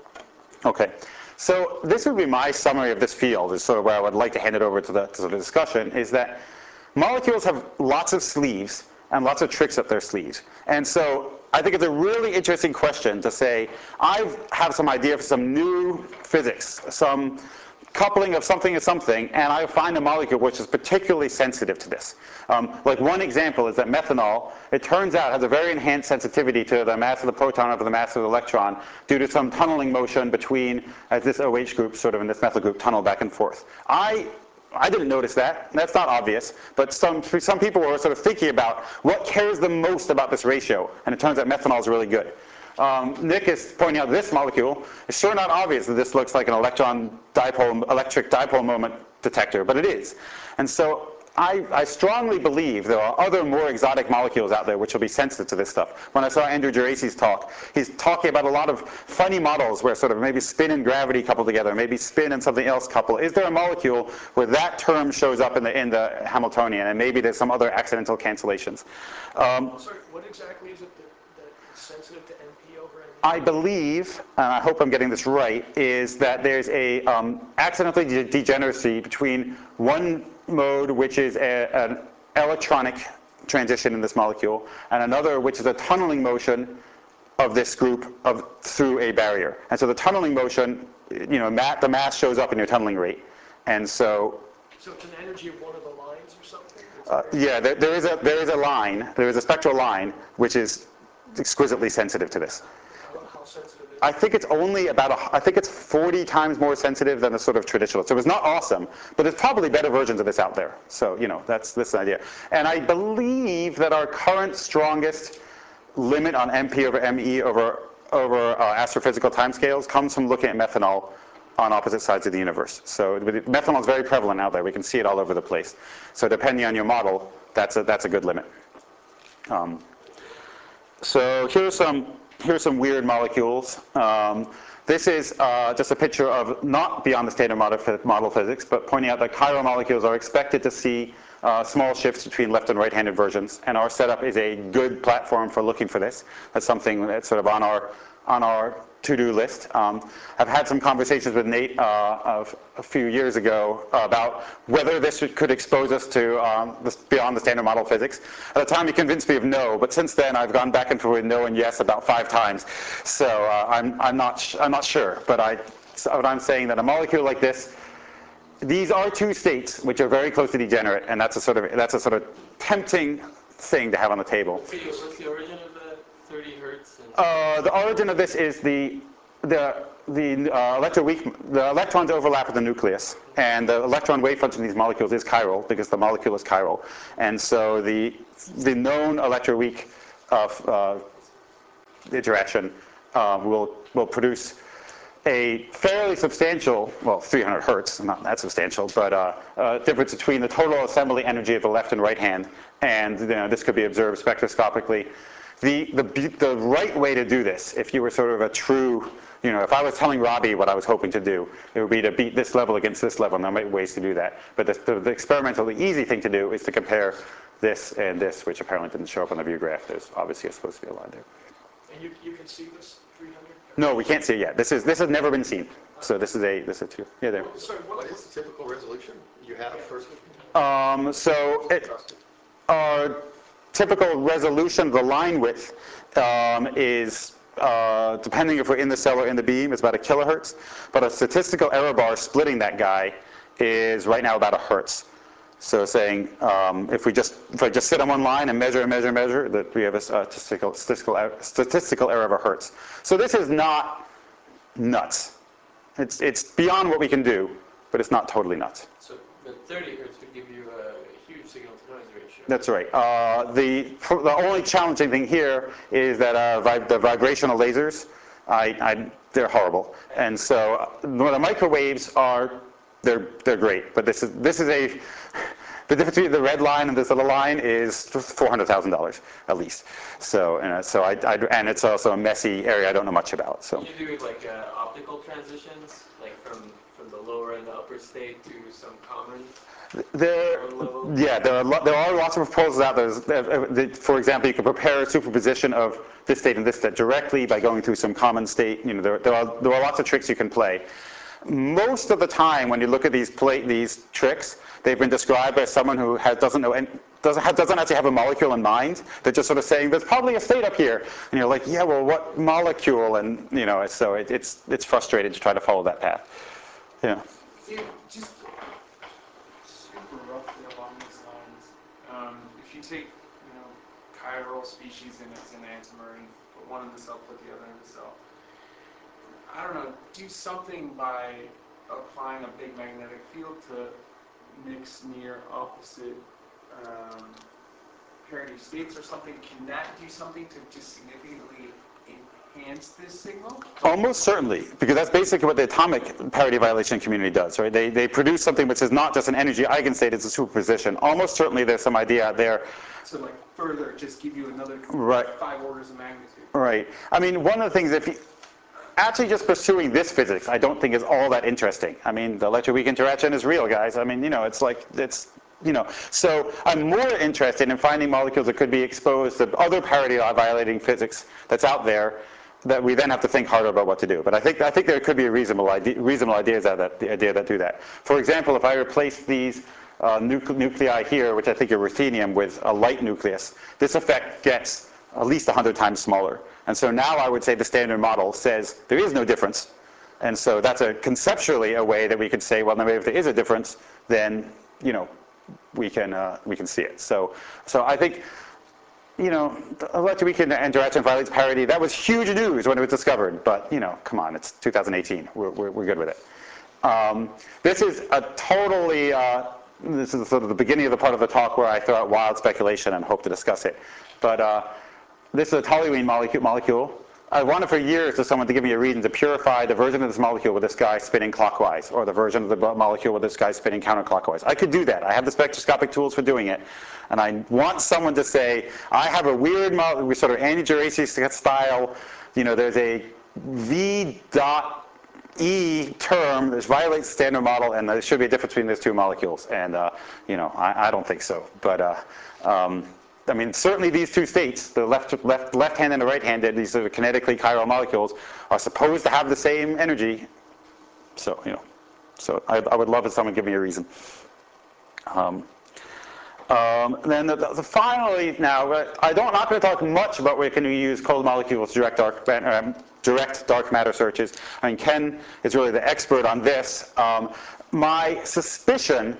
okay. So this would be my summary of this field, is sort of where I would like to hand it over to the, to the discussion, is that molecules have lots of sleeves and lots of tricks up their sleeves. And so I think it's a really interesting question to say, I have some idea for some new physics, some coupling of something to something, and I find a molecule which is particularly sensitive to this. Um, like one example is that methanol, it turns out, has a very enhanced sensitivity to the mass of the proton over the mass of the electron due to some tunneling motion between, as this O H group, sort of in this methyl group, tunnel back and forth. I I didn't notice that. That's not obvious. But some, some people were sort of thinking about what cares the most about this ratio, and it turns out methanol is really good. Um, Nick is pointing out this molecule. It's sure not obvious that this looks like an electron dipole, electric dipole moment detector, but it is. And so I, I strongly believe there are other more exotic molecules out there which will be sensitive to this stuff. When I saw Andrew Geraci's talk, he's talking about a lot of funny models where sort of maybe spin and gravity couple together, maybe spin and something else couple. Is there a molecule where that term shows up in the, in the Hamiltonian, and maybe there's some other accidental cancellations? Um, Sorry, what exactly is it that, that is sensitive to N P over N E? I believe, and I hope I'm getting this right, is that there's a um, accidental de degeneracy between one mode, which is a, an electronic transition in this molecule, and another, which is a tunneling motion of this group of, through a barrier. And so the tunneling motion, you know, ma the mass shows up in your tunneling rate. And so... So it's an energy of one of the lines or something? Uh, yeah, there, there, is a, there is a line, there is a spectral line, which is exquisitely sensitive to this. How, how sensitive is it? I think it's only about, a, I think it's forty times more sensitive than the sort of traditional. So it's not awesome, but there's probably better versions of this out there. So, you know, that's this idea. And I believe that our current strongest limit on M P over M E over, over uh, astrophysical timescales comes from looking at methanol on opposite sides of the universe. So methanol is very prevalent out there. We can see it all over the place. So depending on your model, that's a, that's a good limit. Um, so here's some, here's some weird molecules. Um, this is uh, just a picture of not beyond the standard model, model physics, but pointing out that chiral molecules are expected to see uh, small shifts between left and right-handed versions, and our setup is a good platform for looking for this. That's something that's sort of on our, on our to-do list. Um, I've had some conversations with Nate uh, of a few years ago about whether this should, could expose us to um, this beyond the standard model physics. At the time he convinced me of no, but since then I've gone back and forth with no and yes about five times. So uh, I'm, I'm, not I'm not sure, but I, so what I'm saying that a molecule like this, these are two states which are very close to degenerate, and that's a sort of, that's a sort of tempting thing to have on the table. What's the, what's the origin of the thirty hertz? And Uh, the origin of this is the the the uh, electroweak the electrons overlap with the nucleus, and the electron wave function of these molecules is chiral because the molecule is chiral, and so the the known electroweak of uh, interaction uh, will will produce a fairly substantial, well, three hundred hertz, not that substantial, but uh, uh, difference between the total assembly energy of the left and right hand, and you know, this could be observed spectroscopically. The, the, the right way to do this, if you were sort of a true, you know, if I was telling Robbie what I was hoping to do, it would be to beat this level against this level, and there might be ways to do that. But the, the, the experimentally easy thing to do is to compare this and this, which apparently didn't show up on the view graph. There's obviously supposed to be a line there. And you, you can see this three hundred? No, we can't see it yet. This is this has never been seen. So this is a this is a two. Yeah, there. Sorry, what, What is the typical resolution you have for? Um, so it, our typical resolution of the line width um, is, uh, depending if we're in the cell or in the beam, is about a kilohertz. But a statistical error bar splitting that guy is right now about a hertz. So saying um, if we just if I just sit on one line and measure and measure and measure, that we have a statistical statistical statistical error of a hertz. So this is not nuts. It's it's beyond what we can do, but it's not totally nuts. so the thirty hertz would give you a huge signal-to-noise ratio. That's right. Uh, the the only challenging thing here is that uh, vib the vibrational lasers, I, I they're horrible, and so uh, the microwaves are they're they're great, but this is this is a the difference between the red line and this little line is four hundred thousand dollars at least. So and uh, so I, I and it's also a messy area I don't know much about. So Can you do like uh, optical transitions, like from from the lower and the upper state to some common? There, yeah, there are, there are lots of proposals out there. For example, you could prepare a superposition of this state and this state directly by going through some common state. You know, there, there, are, there are lots of tricks you can play. Most of the time, when you look at these play, these tricks, they've been described by someone who has, doesn't know, and doesn't, have, doesn't actually have a molecule in mind. They're just sort of saying, there's probably a state up here. And you're like, yeah, well, what molecule? And, you know, so it, it's, it's frustrating to try to follow that path. Yeah. Yeah, just super roughly along these lines. Um, if you take, you know, chiral species and it's an enantiomer and put one in the cell, put the other in the cell. I don't know, do something by applying a big magnetic field to mix near opposite um, parity states or something. Can that do something to just significantly enhance this signal? Almost certainly, because that's basically what the atomic parity violation community does, right? They, they produce something which is not just an energy eigenstate, it's a superposition. Almost certainly there's some idea out there. So like further, just give you another right. five orders of magnitude. Right. I mean, one of the things, if you, actually just pursuing this physics, I don't think is all that interesting. I mean, the electroweak interaction is real, guys. I mean, you know, it's like, it's, you know. So I'm more interested in finding molecules that could be exposed to other parity violating physics that's out there that we then have to think harder about what to do. But I think, I think there could be reasonable, idea, reasonable ideas out of that, the idea that do that. For example, if I replace these uh, nucle nuclei here, which I think are ruthenium, with a light nucleus, this effect gets at least one hundred times smaller. And so now I would say the standard model says there is no difference. And so that's a conceptually a way that we could say, well, maybe if there is a difference, then, you know, we can, uh, we can see it. So, so I think, you know, electroweak interaction violates parity. That was huge news when it was discovered. But, you know, come on, it's two thousand eighteen. We're, we're, we're good with it. Um, this is a totally, uh, this is sort of the beginning of the part of the talk where I throw out wild speculation and hope to discuss it. But uh, this is a toluene molecule, molecule. I wanted for years for someone to give me a reason to purify the version of this molecule with this guy spinning clockwise, or the version of the molecule with this guy spinning counterclockwise. I could do that. I have the spectroscopic tools for doing it. And I want someone to say, I have a weird, sort of Andy Geraci style, you know, there's a V dot E term, this violates the standard model, and there should be a difference between those two molecules. And, uh, you know, I, I don't think so. But, uh, um, I mean, certainly these two states, the left, left, left-handed and the right-handed, these are kinetically chiral molecules, are supposed to have the same energy. So, you know, so I, I would love if someone give me a reason. Um, Um, then the, the finally, now, I don't, I'm not going to talk much about where can we use cold molecules direct dark, um, direct dark matter searches. I mean, Ken is really the expert on this. Um, my suspicion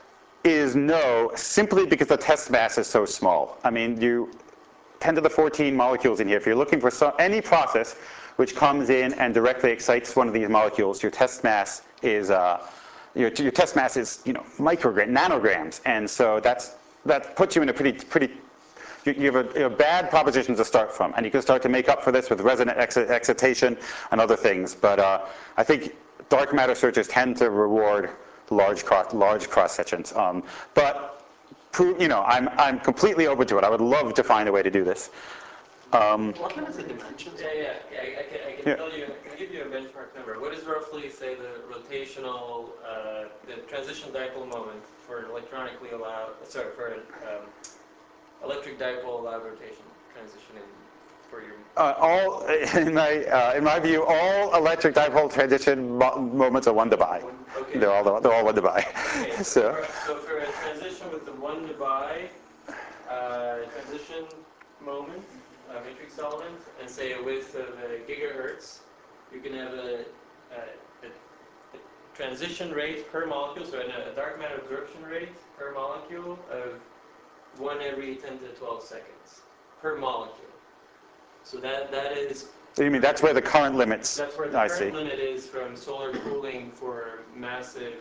is no, simply because the test mass is so small. I mean, you ten to the fourteen molecules in here. If you're looking for some, any process which comes in and directly excites one of these molecules, your test mass is uh, your, your test mass is you know microgram, nanograms, and so that's that puts you in a pretty pretty. You, you, have a, you have bad proposition to start from, and you can start to make up for this with resonant ex excitation and other things. But uh, I think dark matter searches tend to reward large cross large cross sections. Um, but you know, I'm I'm completely open to it. I would love to find a way to do this. Um, What limits the dimensions? Yeah, yeah, yeah. I, I can, I can Yeah. tell you. I can give you a benchmark number. What is roughly, say, the rotational, uh, the transition dipole moment for an electronically allowed, sorry, for an um, electric dipole allowed rotation transition in for your. Uh, all, in my, uh, in my view, all electric dipole transition mo moments are one to bi. Okay. They're all, they're all one to bi. Okay. So, so, for, so for a transition with the one to bi uh, transition moment, uh, matrix element, and say a width of a gigahertz, you can have a, a, a, a transition rate per molecule, so a dark matter absorption rate per molecule of one every ten to twelve seconds per molecule. So that that is. you mean that's where the current limits? That's where the I current see. limit is from solar cooling for massive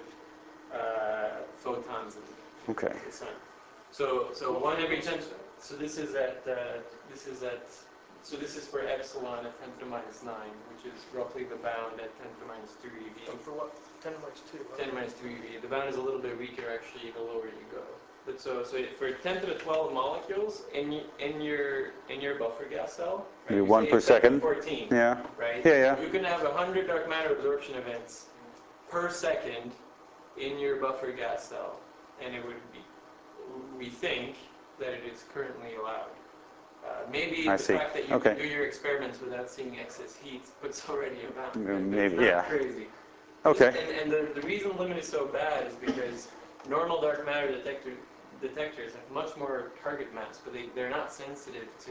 uh, photons in Okay. the sun. So so one every ten. So this is at uh, this is at so this is for epsilon at ten to the minus nine, which is roughly the bound at ten to the minus two E V. For what? ten to the minus two. ten to the minus two E V. The bound is a little bit weaker actually the lower you go. But so so for ten to the twelve molecules in y in your in your buffer gas cell, right, Maybe one say per it's ten to second. fourteen, Yeah. right? Yeah, yeah. You can have a hundred dark matter absorption events per second in your buffer gas cell, and it would be, we think that it is currently allowed. Uh, maybe I the see. fact that you Okay. can do your experiments without seeing excess heat puts already a bound. Mm, Right? But maybe, it's not yeah. crazy. Okay. And, and the, the reason the limit is so bad is because normal dark matter detector, detectors have much more target mass, but they, they're not sensitive to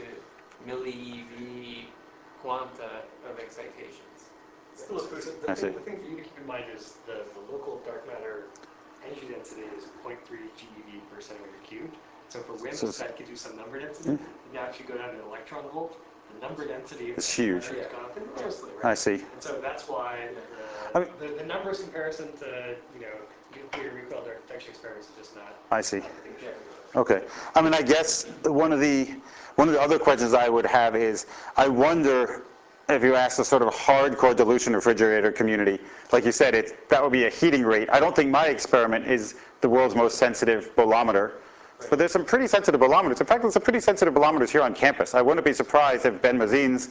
milli-eV quanta of excitations. Still, so the, I thing, see. the thing for you to keep in mind is the, the local dark matter energy density is zero point three GeV per centimeter cubed. So for WIMPs, So- that gives you some number density. Mm. And now if you go down to electron volt, the number density of It's the huge. matter has gone up enormously, right? I see. And so that's why I the, mean- the, the numbers comparison to, you know, nuclear recoil dark detection experiments is just not. I see. not the thing to show. Okay. I mean, I guess one of the one of the other questions I would have is, I wonder if you ask the sort of hardcore dilution refrigerator community, like you said, it that would be a heating rate. I don't think my experiment is the world's most sensitive bolometer, but there's some pretty sensitive bolometers. In fact, there's some pretty sensitive bolometers here on campus. I wouldn't be surprised if Ben Mazine's,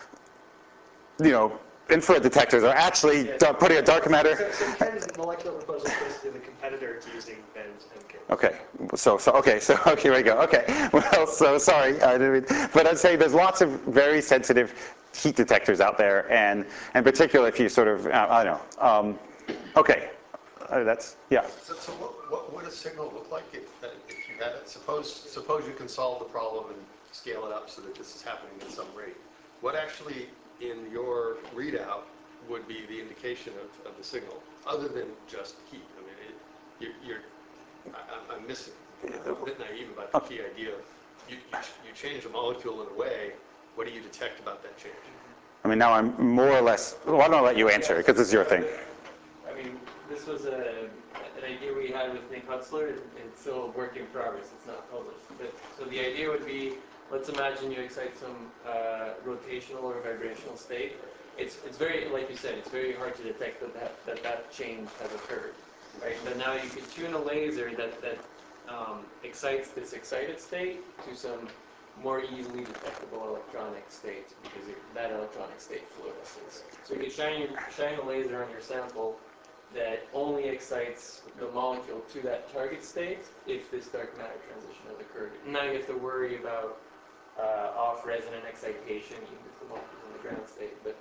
you know, infrared detectors are actually Yeah. putting a dark matter. So, so Ken's molecular proposal is basically the competitor to using Ben's M K. Okay, so, so, okay, so, okay, here we go, okay. Well, so, sorry, I didn't mean, but I'd say there's lots of very sensitive heat detectors out there, and in particular if you sort of, uh, I don't know, um, okay, uh, that's, yeah. So, so what, what would a signal look like if, uh, if you had it? Suppose, suppose you can solve the problem and scale it up so that this is happening at some rate. What actually in your readout would be the indication of, of the signal, other than just heat? I mean, it, you're, you're I, I'm missing, I'm a bit naive about the key idea of you, you, you change a molecule in a way, what do you detect about that change? I mean, now I'm more or less, well, why don't I let you answer it, because it's your thing. I mean, this was a, an idea we had with Nick Hutzler. It's still a work in progress. It's not published. But, so the idea would be, let's imagine you excite some uh, rotational or vibrational state. It's, it's very, like you said, it's very hard to detect that that, that, that change has occurred. Right? But now you can tune a laser that, that um, excites this excited state to some more easily detectable electronic state because it, that electronic state fluoresces. So you can shine, your, shine a laser on your sample that only excites the molecule to that target state if this dark matter transition has occurred. Now you have to worry about uh, off-resonant excitation even if the molecule's in the ground state. But,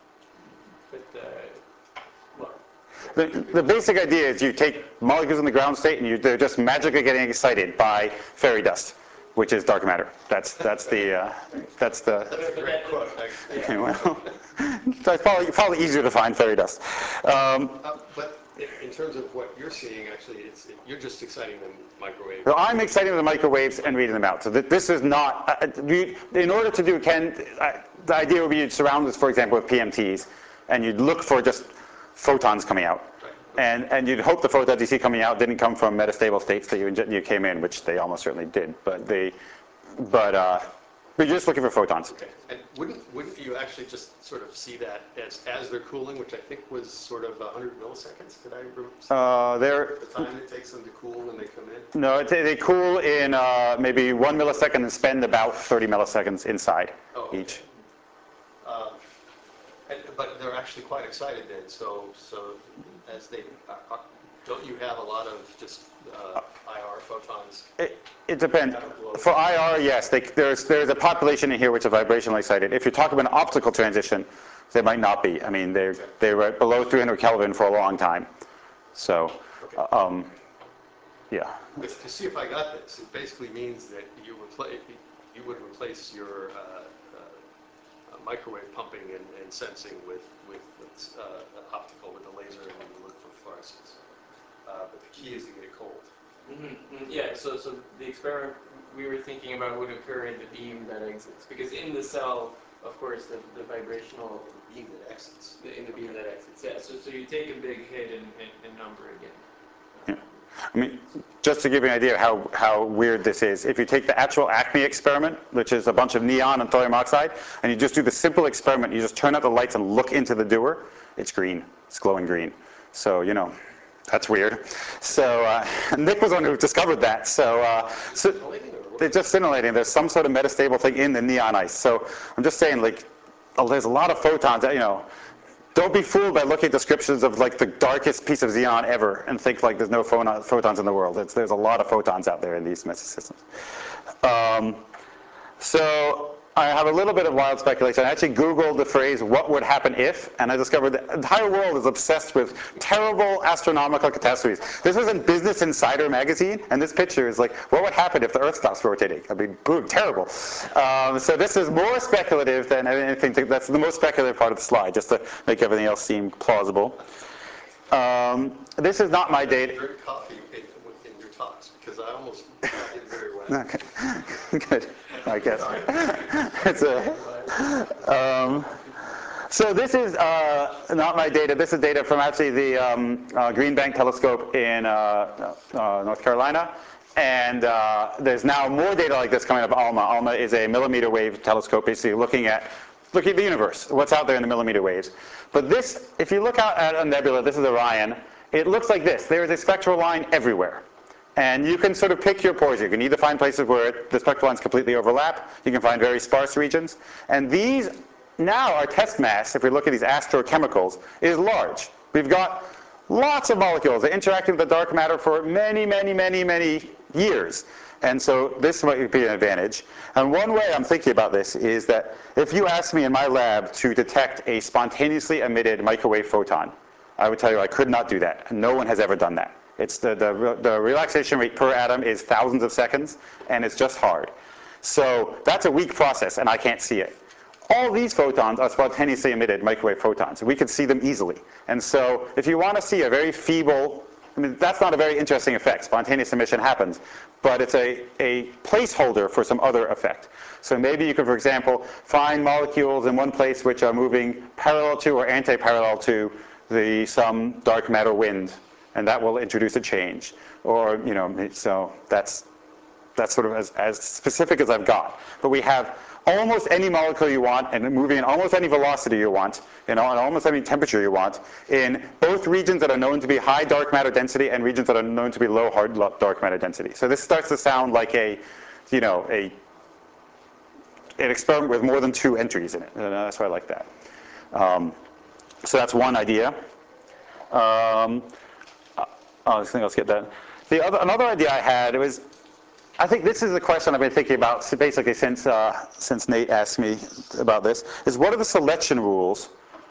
but uh, well, The, the basic idea is you take molecules in the ground state and you, they're just magically getting excited by fairy dust, which is dark matter. That's, that's the, uh, that's the... That's a great quote, actually. Okay, well, it's probably, probably easier to find fairy dust. Um, Uh, But in in terms of what you're seeing, actually, it's, you're just exciting them microwave. So I'm excited with the microwaves and reading them out. So th this is not, uh, we, in order to do, Ken, uh, the idea would be you'd surround this, for example, with P M Ts, and you'd look for just photons coming out. Right. And, and you'd hope the photons you see coming out didn't come from metastable states that you, inje- you came in, which they almost certainly did. But, they, but, uh, but you're just looking for photons. Okay. And wouldn't, wouldn't you actually just sort of see that as, as they're cooling, which I think was sort of one hundred milliseconds? Did I remember? Uh, they're, The time it takes them to cool when they come in? no, they, they cool in uh, maybe one millisecond and spend about thirty milliseconds inside Oh, okay. each. Um, and, but they're actually quite excited then, so, so as they, uh, uh, don't you have a lot of just uh, I R photons? It, it depends. For I R, yes, they, there's, there's a population in here which is vibrationally excited. If you're talking about an optical transition, they might not be. I mean, they they were below three hundred Kelvin for a long time. So, Okay. um, yeah. But to see if I got this, it basically means that you replace, you would replace your uh, uh, microwave pumping and, and sensing with, with uh, optical, with the laser, and then you look for fluorescence. Uh, but the key is to get it cold. Mm-hmm. Yeah, so, so the experiment we were thinking about would occur in the beam that exits, because in the cell, of course, the, the vibrational, Beam that exits. the, in the beam that exits, yeah, so, so you take a big hit and, and, and number again. Yeah. I mean, just to give you an idea of how, how weird this is, if you take the actual ACME experiment, which is a bunch of neon and thorium oxide, and you just do the simple experiment, you just turn out the lights and look into the doer, it's green. It's glowing green. So, you know, that's weird. So uh, Nick was the one who discovered that. So, uh, so they're just scintillating. There's some sort of metastable thing in the neon ice. So I'm just saying, like, oh, there's a lot of photons that, you know, don't be fooled by looking at descriptions of like the darkest piece of xenon ever and think like there's no photon, photons in the world. It's, there's a lot of photons out there in these systems. Um, so I have a little bit of wild speculation. I actually Googled the phrase, what would happen if, and I discovered the entire world is obsessed with terrible astronomical catastrophes. This was in Business Insider magazine, and this picture is like, what would happen if the Earth stops rotating? I mean, boom, terrible. Um, so this is more speculative than anything, to, that's the most speculative part of the slide, just to make everything else seem plausible. Um, this is not my data. Drink coffee in, in your talks, because I almost did very well. Okay, good. I guess. It's a, um, so this is uh, not my data. This is data from actually the um, uh, Green Bank Telescope in uh, uh, North Carolina. And uh, there's now more data like this coming out of ALMA. ALMA is a millimeter wave telescope, basically looking at looking at the universe, what's out there in the millimeter waves. But this, if you look out at a nebula, this is Orion, it looks like this. There is a spectral line everywhere. And you can sort of pick your poison. You can either find places where it, the spectral lines completely overlap. You can find very sparse regions. And these, now our test mass, if we look at these astrochemicals, is large. We've got lots of molecules that interact with the dark matter for many, many, many, many years. And so this might be an advantage. And one way I'm thinking about this is that if you asked me in my lab to detect a spontaneously emitted microwave photon, I would tell you I could not do that. No one has ever done that. It's the, the, the relaxation rate per atom is thousands of seconds, and it's just hard. So that's a weak process, and I can't see it. All these photons are spontaneously emitted microwave photons. We can see them easily. And so if you want to see a very feeble, I mean, that's not a very interesting effect. Spontaneous emission happens. But it's a, a placeholder for some other effect. So maybe you could, for example, find molecules in one place which are moving parallel to or anti-parallel to the, some dark matter wind. And that will introduce a change. Or, you know, so that's, that's sort of as, as specific as I've got. But we have almost any molecule you want and moving in almost any velocity you want, in almost any temperature you want, in both regions that are known to be high dark matter density and regions that are known to be low hard dark matter density. So this starts to sound like a, you know, a an experiment with more than two entries in it. And that's why I like that. Um, so that's one idea. Um, oh, I think I'll skip that. The other, another idea I had was, I think this is the question I've been thinking about basically since, uh, since Nate asked me about this, is what are the selection rules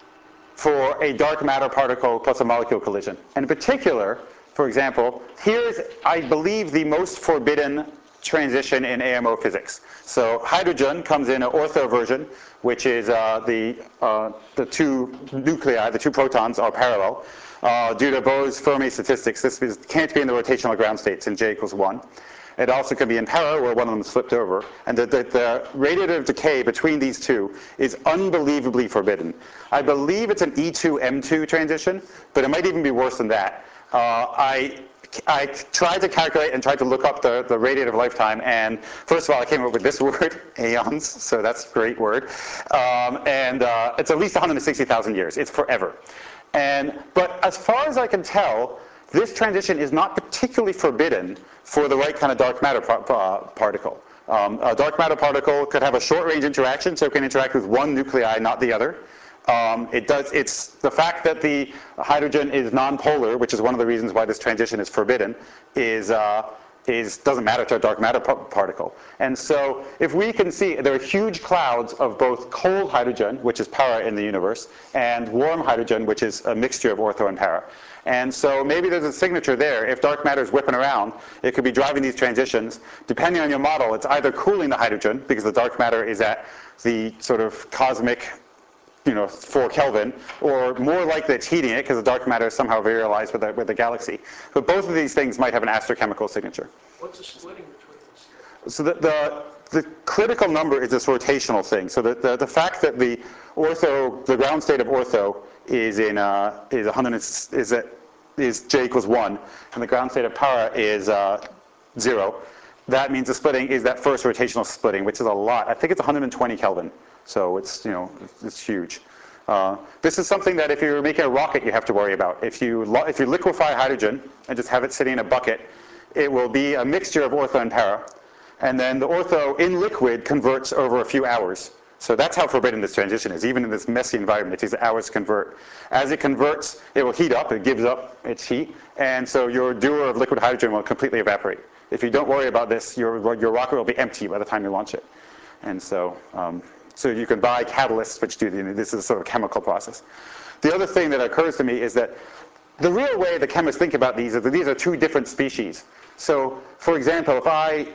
for a dark matter particle plus a molecule collision? And in particular, for example, here's, I believe, the most forbidden transition in A M O physics. So hydrogen comes in an ortho version, which is uh, the, uh, the two nuclei, the two protons are parallel. Uh, due to Bose-Fermi statistics, this is, can't be in the rotational ground states in J equals one. It also can be in para, where one of them is flipped over. And the, the, the radiative decay between these two is unbelievably forbidden. I believe it's an E two M two transition, but it might even be worse than that. Uh, I, I tried to calculate and tried to look up the, the radiative lifetime, and first of all, I came up with this word, aeons, so that's a great word. Um, and uh, it's at least one hundred sixty thousand years. It's forever. And, but as far as I can tell, this transition is not particularly forbidden for the right kind of dark matter par uh, particle. Um, a dark matter particle could have a short-range interaction, so it can interact with one nuclei, not the other. Um, it does, it's the fact that the hydrogen is nonpolar, which is one of the reasons why this transition is forbidden, is, uh, is doesn't matter to a dark matter par particle. And so if we can see, there are huge clouds of both cold hydrogen, which is para in the universe, and warm hydrogen, which is a mixture of ortho and para. And so maybe there's a signature there. If dark matter is whipping around, it could be driving these transitions. Depending on your model, it's either cooling the hydrogen, because the dark matter is at the sort of cosmic, you know, four Kelvin, or more likely it's heating it, because the dark matter is somehow virialized with the, with the galaxy. But both of these things might have an astrochemical signature. What's the splitting between those? So the, the, the critical number is this rotational thing. So the, the, the fact that the ortho, the ground state of ortho is in uh, is one hundred is at, is J equals one, and the ground state of para is uh, zero. That means the splitting is that first rotational splitting, which is a lot. I think it's one hundred twenty Kelvin. So it's, you know, it's huge. Uh, this is something that if you're making a rocket, you have to worry about. If you if you liquefy hydrogen and just have it sitting in a bucket, it will be a mixture of ortho and para. And then the ortho in liquid converts over a few hours. So that's how forbidden this transition is. Even in this messy environment, it takes hours to convert. As it converts, it will heat up. It gives up its heat. And so your doer of liquid hydrogen will completely evaporate. If you don't worry about this, your, your rocket will be empty by the time you launch it. And so, um, so you can buy catalysts which do the, this is a sort of chemical process. The other thing that occurs to me is that the real way the chemists think about these is that these are two different species. So, for example, if I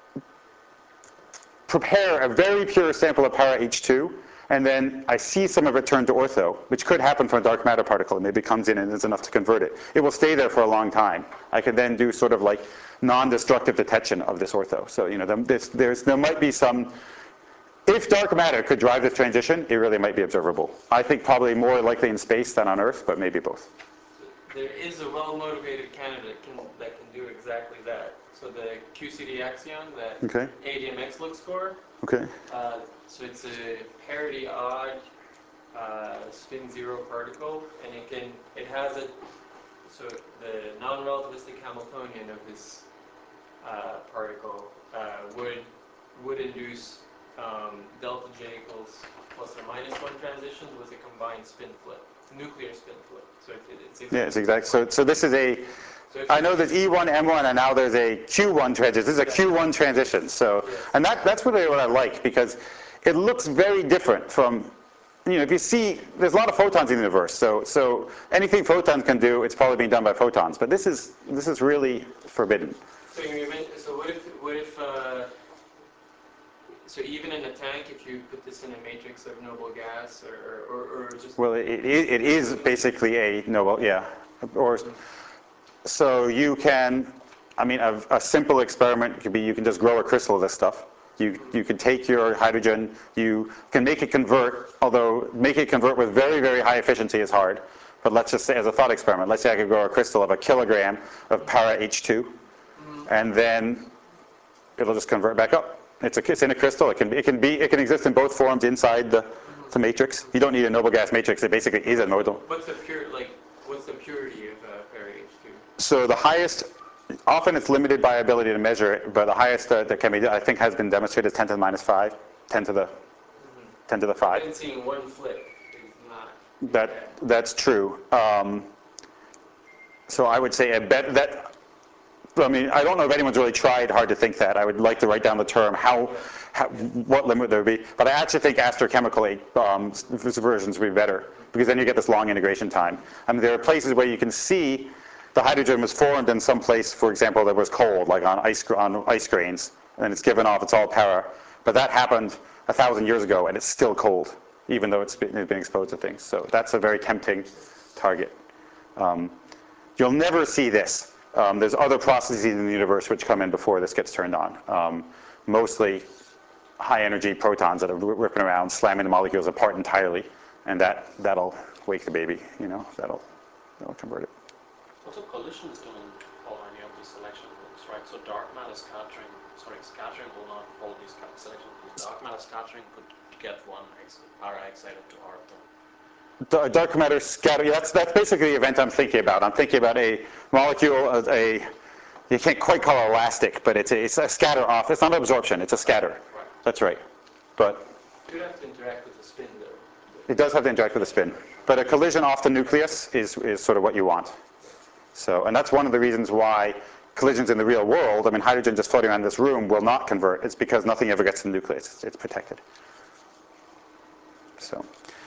prepare a very pure sample of para H two, and then I see some of it turn to ortho, which could happen from a dark matter particle, and maybe it comes in and is enough to convert it. It will stay there for a long time. I could then do sort of like non-destructive detection of this ortho. So, you know, this, there's, there might be some, if dark matter could drive this transition, it really might be observable. I think probably more likely in space than on Earth, but maybe both. There is a well-motivated candidate can, that can do exactly that. So the Q C D Axion that Okay. A D M X looks for, Okay. uh, so it's a parity odd uh, spin zero particle, and it can, it has a, so the non-relativistic Hamiltonian of this uh, particle uh, would would induce um, delta J equals plus or minus one transitions with a combined spin flip, nuclear spin flip. So it, it's exactly. Yeah, it's exactly. So, so this is a, So I know there's E one, M one, and now there's a Q one transition. This is a Q one transition. So, Yes. and that, that's really what I like, because it looks very different from, you know, if you see, there's a lot of photons in the universe. So, so anything photons can do, it's probably being done by photons. But this is, this is really forbidden. So you meant, so what if what if uh, so even in a tank, if you put this in a matrix of noble gas, or or, or just Well, it, it, it is basically a noble, yeah. Or, so you can, I mean, a, a simple experiment could be you can just grow a crystal of this stuff. You, you can take your hydrogen, you can make it convert, although make it convert with very, very high efficiency is hard. But let's just say, as a thought experiment, let's say I could grow a crystal of a kilogram of para H two, and then it'll just convert back up. It's, a, it's in a crystal. It can, be, it, can be, it can exist in both forms inside the, the matrix. You don't need a noble gas matrix. It basically is a nodal. what's the pure like what's the purity of uh, para H two? So the highest, often it's limited by ability to measure it, but the highest uh, that can be, I think, has been demonstrated is ten to the minus five. ten to the ten to the five. Then seeing one flip is not. That that's true. Um, so I would say a bet that. I mean, I don't know if anyone's really tried hard to think that. I would like to write down the term how, how what limit there would be. But I actually think astrochemical um, versions would be better because then you get this long integration time. I mean, there are places where you can see the hydrogen was formed in some place, for example, that was cold, like on ice on ice grains, and it's given off its all power. But that happened a thousand years ago, and it's still cold, even though it's been, it's been exposed to things. So that's a very tempting target. Um, you'll never see this. Um, there's other processes in the universe which come in before this gets turned on. Um, mostly high-energy protons that are ripping around, slamming the molecules apart entirely, and that that'll wake the baby. You know, that'll that'll convert it. Also, collisions don't follow any of these selection rules, right? So dark matter scattering, sorry, scattering will not follow these selection rules. Dark matter scattering could get one para excited to ortho. Dark matter scatter, yeah, that's, that's basically the event I'm thinking about. I'm thinking about a molecule, as a, you can't quite call it elastic, but it's a, it's a scatter off. It's not an absorption, it's a scatter. Right. That's right. But You have to interact with the spin, though. it does have to interact with the spin. But a collision off the nucleus is, is sort of what you want. So, and that's one of the reasons why collisions in the real world, I mean, hydrogen just floating around this room will not convert. It's because nothing ever gets to the nucleus. It's, it's protected. So.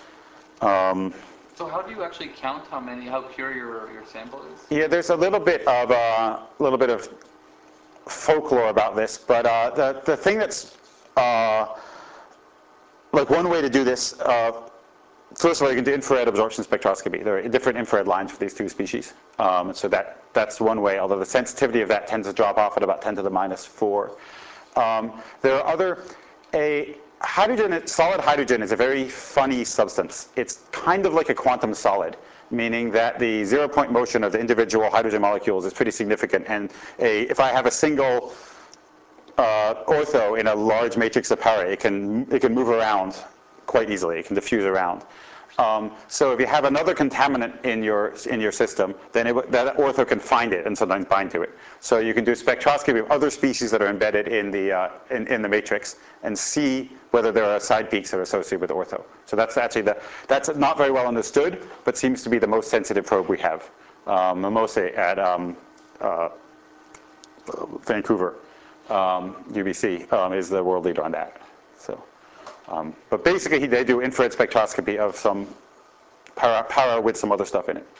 Um, So how do you actually count how many, how pure your, your sample is? yeah, there's a little bit of uh, a little bit of folklore about this, but uh, the the thing that's uh, like one way to do this. Uh, first of all, you can do infrared absorption spectroscopy. There are different infrared lines for these two species, um, so that that's one way. Although the sensitivity of that tends to drop off at about ten to the minus four. Um, there are other a Hydrogen, solid hydrogen is a very funny substance. It's kind of like a quantum solid, meaning that the zero-point motion of the individual hydrogen molecules is pretty significant. And a, if I have a single uh, ortho in a large matrix of power, it can, it can move around quite easily. It can diffuse around. Um, so if you have another contaminant in your in your system, then it, that ortho can find it and sometimes bind to it. So you can do spectroscopy of other species that are embedded in the uh, in, in the matrix and see whether there are side peaks that are associated with ortho. So that's actually the that's not very well understood, but seems to be the most sensitive probe we have. Um, mostly at um, uh, Vancouver, um, U B C um, is the world leader on that. So. Um, but basically, they do infrared spectroscopy of some para, para with some other stuff in it.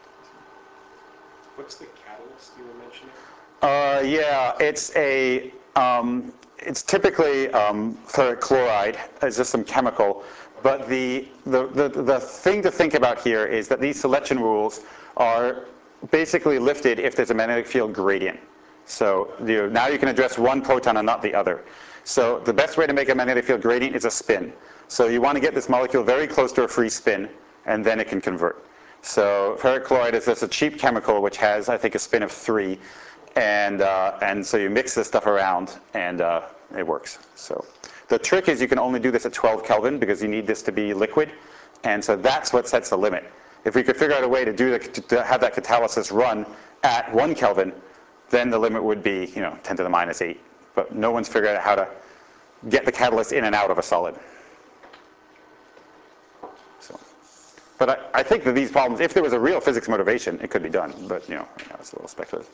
What's the catalyst you were mentioning? Uh, yeah, it's a um, it's typically um, ferric chloride. It's just some chemical. But the, the the the thing to think about here is that these selection rules are basically lifted if there's a magnetic field gradient. So you, now you can address one proton and not the other. So the best way to make a magnetic field gradient is a spin. So you want to get this molecule very close to a free spin, and then it can convert. So ferric chloride is just a cheap chemical which has, I think, a spin of three, and uh, and so you mix this stuff around, and uh, it works. So the trick is you can only do this at twelve Kelvin because you need this to be liquid, and so that's what sets the limit. If we could figure out a way to do the, to have that catalysis run at one Kelvin, then the limit would be, you know, ten to the minus eight. But no one's figured out how to get the catalyst in and out of a solid. So, but I, I think that these problems, if there was a real physics motivation, it could be done. But you know, it's a little speculative.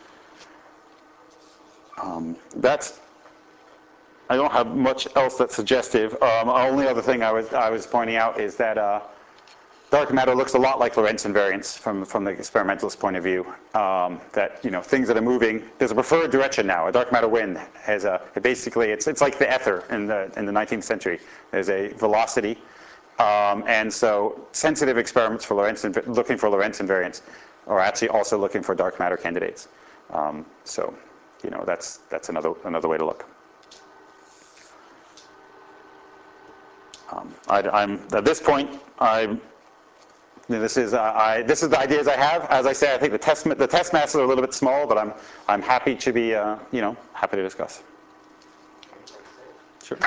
Um, that's. I don't have much else that's suggestive. Um, only other thing I was I was pointing out is that. Uh, Dark matter looks a lot like Lorentz invariance from, from the experimentalist point of view. Um, that, you know, things that are moving, there's a preferred direction now. A dark matter wind has a, it basically, it's, it's like the ether in the, in the nineteenth century. There's a velocity. Um, and so sensitive experiments for Lorentz, looking for Lorentz invariance are actually also looking for dark matter candidates. Um, so, you know, that's, that's another, another way to look. Um, I, I'm, at this point, I'm, This is uh, I, this is the ideas I have. As I say, I think the test the test masses are a little bit small, but I'm I'm happy to be uh, you know happy to discuss. Sure.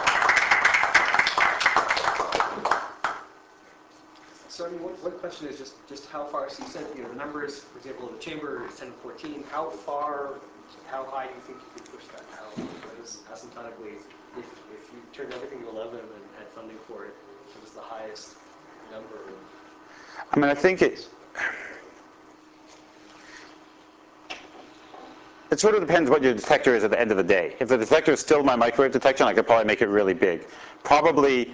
So I mean, one, one question is just just how far? So you said you know the numbers, for example, in the chamber is ten to fourteen. How far? How high do you think you could push that? How, is asymptotically, if, if you turned everything to eleven and had funding for it, it was the highest number of... I mean, I think it, it sort of depends what your detector is at the end of the day. If the detector is still my microwave detection, I could probably make it really big. Probably,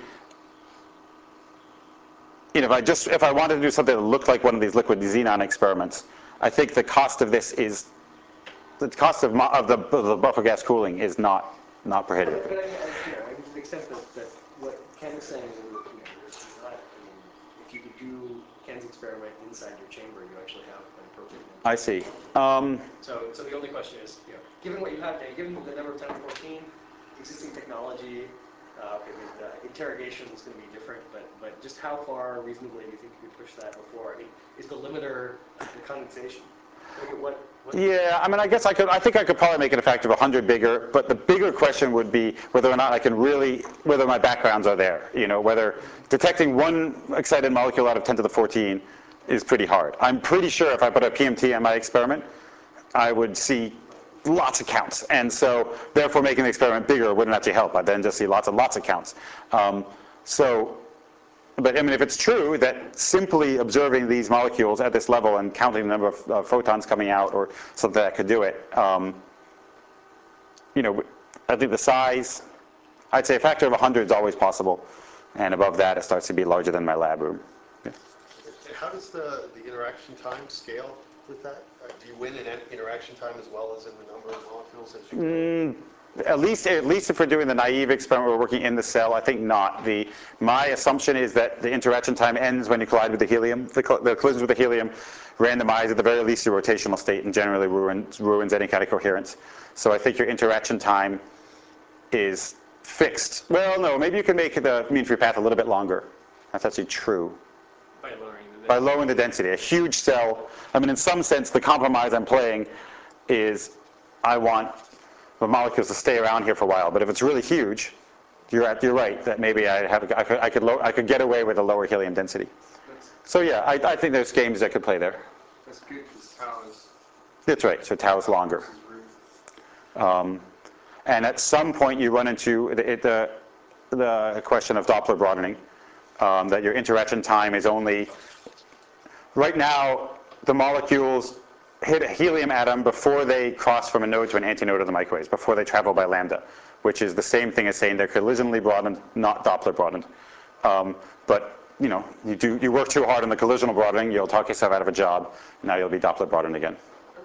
you know, if I just, if I wanted to do something that looked like one of these liquid xenon experiments, I think the cost of this is, the cost of, mo- of, the, of the buffer gas cooling is not, not prohibitive. But, but I, I, you know, I mean, to the extent that, that what Ken is saying, you know, is not, I mean, if you could do Ken's experiment inside your chamber, you actually have an appropriate number. I see. Um, So, so the only question is, you know, given what you have now, given the number of ten fourteen, existing technology, uh, okay, the interrogation is going to be different, but, but just how far reasonably do you think you could push that before? I mean, is the limiter the condensation? Look at what, what Yeah, I mean, I guess I could, I think I could probably make it a factor of one hundred bigger, but the bigger question would be whether or not I can really, whether my backgrounds are there, you know, whether detecting one excited molecule out of ten to the fourteen is pretty hard. I'm pretty sure if I put a P M T in my experiment, I would see lots of counts, and so therefore making the experiment bigger wouldn't actually help. I'd then just see lots and lots of counts. Um, so, but I mean, if it's true that simply observing these molecules at this level and counting the number of uh, photons coming out or something that could do it, um, you know, I think the size, I'd say a factor of one hundred is always possible, and above that it starts to be larger than my lab room. Yeah. How does the, the interaction time scale with that? Uh, do you win in an- interaction time as well as in the number of molecules as you Mm, at least, at least if we're doing the naive experiment, we're working in the cell. I think not. The my assumption is that the interaction time ends when you collide with the helium. The, col- the collisions with the helium randomize at the very least your rotational state and generally ruins, ruins any kind of coherence. So I think your interaction time is fixed. Well, no, maybe you can make the mean free path a little bit longer. That's actually true. By lowering the By lowering the density. A huge cell, I mean, in some sense, the compromise I'm playing is I want the molecules to stay around here for a while, but if it's really huge, you're, at, you're right, that maybe I, have, I, could, I, could low, I could get away with a lower helium density. That's, So yeah, I, I think there's games that could play there. that's good because tau is... That's right, so tau is longer. This is rude. Um, and at some point you run into the, the, the question of Doppler broadening, um, that your interaction time is only, right now the molecules hit a helium atom before they cross from a node to an antinode of the microwaves, before they travel by lambda, which is the same thing as saying they're collisionally broadened, not Doppler broadened. Um, but you know, you do you work too hard on the collisional broadening, you'll talk yourself out of a job. Now you'll be Doppler broadened again.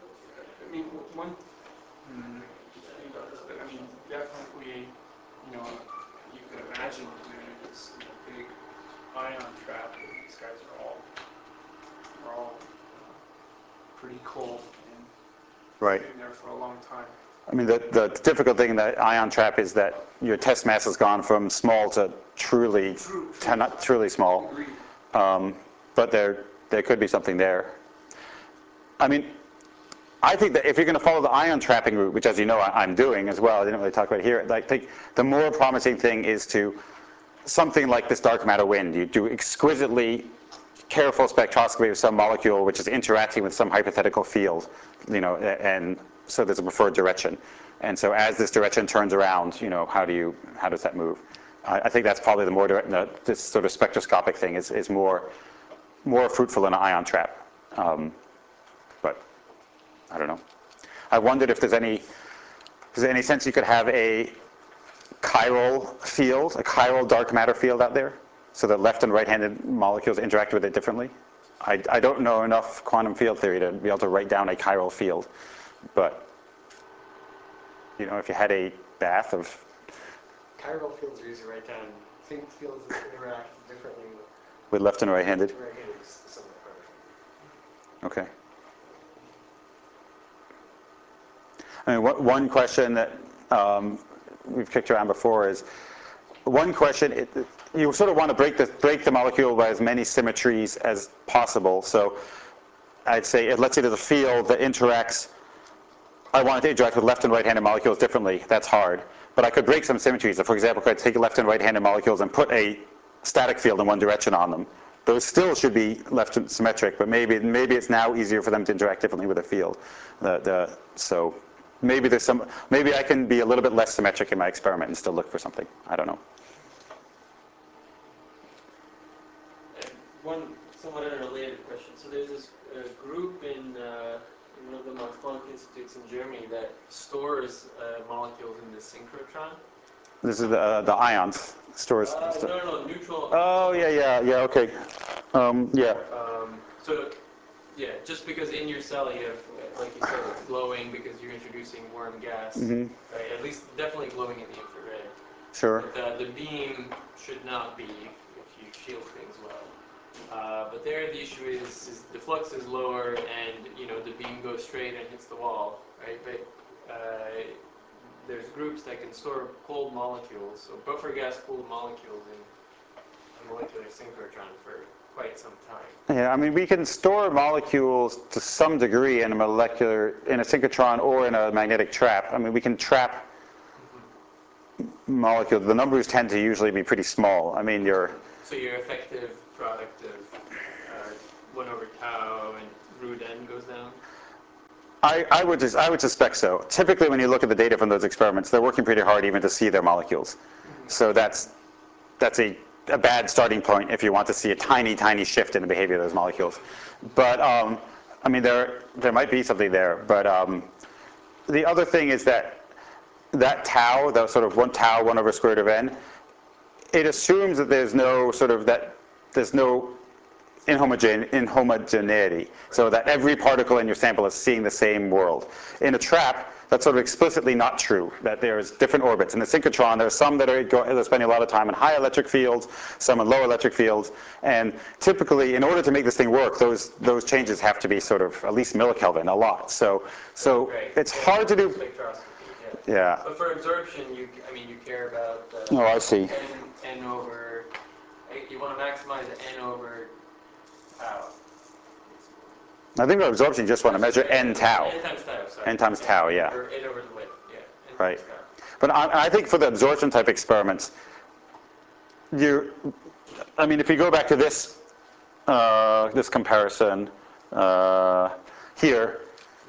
I mean, one hmm, thing about this, but I mean, definitely, you know, you could imagine doing this in a big ion trap. These guys are all are all uh, pretty cold and Right. been there for a long time. I mean, the, the difficult thing in the ion trap is that your test mass has gone from small to truly, True, to not truly small. Agreed. Um, but there, there could be something there. I mean, I think that if you're going to follow the ion trapping route, which as you know I, I'm doing as well, I didn't really talk about it here, I think the more promising thing is to something like this dark matter wind. You do exquisitely careful spectroscopy of some molecule which is interacting with some hypothetical field, you know, and so there's a preferred direction. And so as this direction turns around, you know, how do you, how does that move? I, I think that's probably the more direct, the, this sort of spectroscopic thing is, is more, more fruitful in an ion trap. Um, but I don't know. I wondered if there's any, is there any sense you could have a chiral field, a chiral dark matter field out there, so that left and right-handed molecules interact with it differently? I, I don't know enough quantum field theory to be able to write down a chiral field, but you know, if you had a bath of chiral fields are easy to write down. Think fields that interact differently with with left and right-handed. right-handed is somewhat harder. Okay. I mean, what, one question that um, we've kicked around before is, one question, it, you sort of want to break the, break the molecule by as many symmetries as possible. So I'd say, let's say there's a field that interacts, I want it to interact with left and right-handed molecules differently. That's hard. But I could break some symmetries. So for example, could I take left and right-handed molecules and put a static field in one direction on them? Those still should be left symmetric, but maybe maybe it's now easier for them to interact differently with a field. The, the, so maybe there's some, maybe I can be a little bit less symmetric in my experiment and still look for something. I don't know. And one somewhat unrelated question. So there's this uh, group in, uh, in one of the Max Planck Institutes in Germany that stores uh, molecules in the synchrotron. This is the, uh, the ions, stores. Uh, no, no, no, neutral. Oh, yeah, yeah, yeah, okay. Um, yeah. Um, so, yeah, just because in your cell you have, uh, like you said, it's glowing because you're introducing warm gas, Mm-hmm. right? At least definitely glowing in the infrared. Sure. But uh, the beam should not be if you shield things well. Uh, but there the issue is, is the flux is lower and, you know, the beam goes straight and hits the wall, right? But uh, there's groups that can store cold molecules, so buffer gas cooled molecules in a molecular synchrotron for quite some time. Yeah, I mean, we can store molecules to some degree in a molecular, in a synchrotron or in a magnetic trap. I mean, we can trap molecules. The numbers tend to usually be pretty small. I mean, your So your effective product of uh, one over tau and root n goes down? I, I would just, I would suspect so. Typically, when you look at the data from those experiments, they're working pretty hard even to see their molecules. So that's that's a, a bad starting point if you want to see a tiny, tiny shift in the behavior of those molecules. But um, I mean, there there might be something there. But um, the other thing is that that tau, the sort of one tau, one over square root of n, it assumes that there's no sort of that there's no inhomogen- inhomogeneity, so that every particle in your sample is seeing the same world. In a trap, that's sort of explicitly not true, that there's different orbits. In the synchrotron, there are some that are, go, are spending a lot of time in high electric fields, some in low electric fields, and typically, in order to make this thing work, those, those changes have to be sort of at least millikelvin, a lot. So, so Right. it's Yeah, hard to do. Spectroscopy, yeah. Yeah. But for absorption, you, I mean, you care about uh, Oh, I see. n, n over, you want to maximize n over tau. I think for absorption, you just want to measure n tau. N times tau, sorry. N times tau, yeah. Or n over the width, yeah. N Right. times tau. But I, I think for the absorption type experiments, you, I mean, if you go back to this, uh, this comparison uh, here,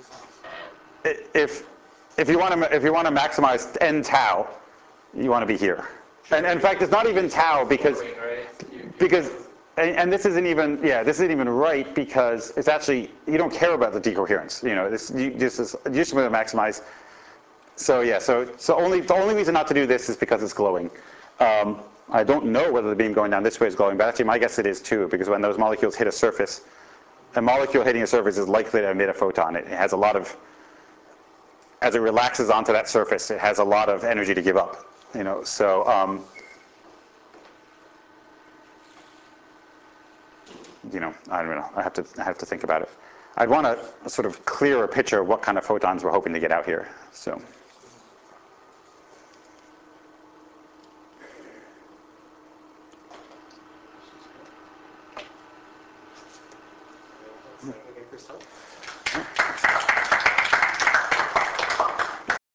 i- if if you want to if you want to maximize n tau, you want to be here. And, and in fact, it's not even tau because Right, right? You- you- because. And, and this isn't even, yeah, this isn't even right because it's actually, you don't care about the decoherence. You know, this, you, this is, you just want to maximize. So yeah, so, so only, the only reason not to do this is because it's glowing. Um, I don't know whether the beam going down this way is glowing, but actually my guess it is too, because when those molecules hit a surface, a molecule hitting a surface is likely to emit a photon. It has a lot of, as it relaxes onto that surface, it has a lot of energy to give up. You know, so, um, you know, I don't know. I have to, I have to think about it. I'd want a, a sort of clearer picture of what kind of photons we're hoping to get out here. So. Okay, Chris,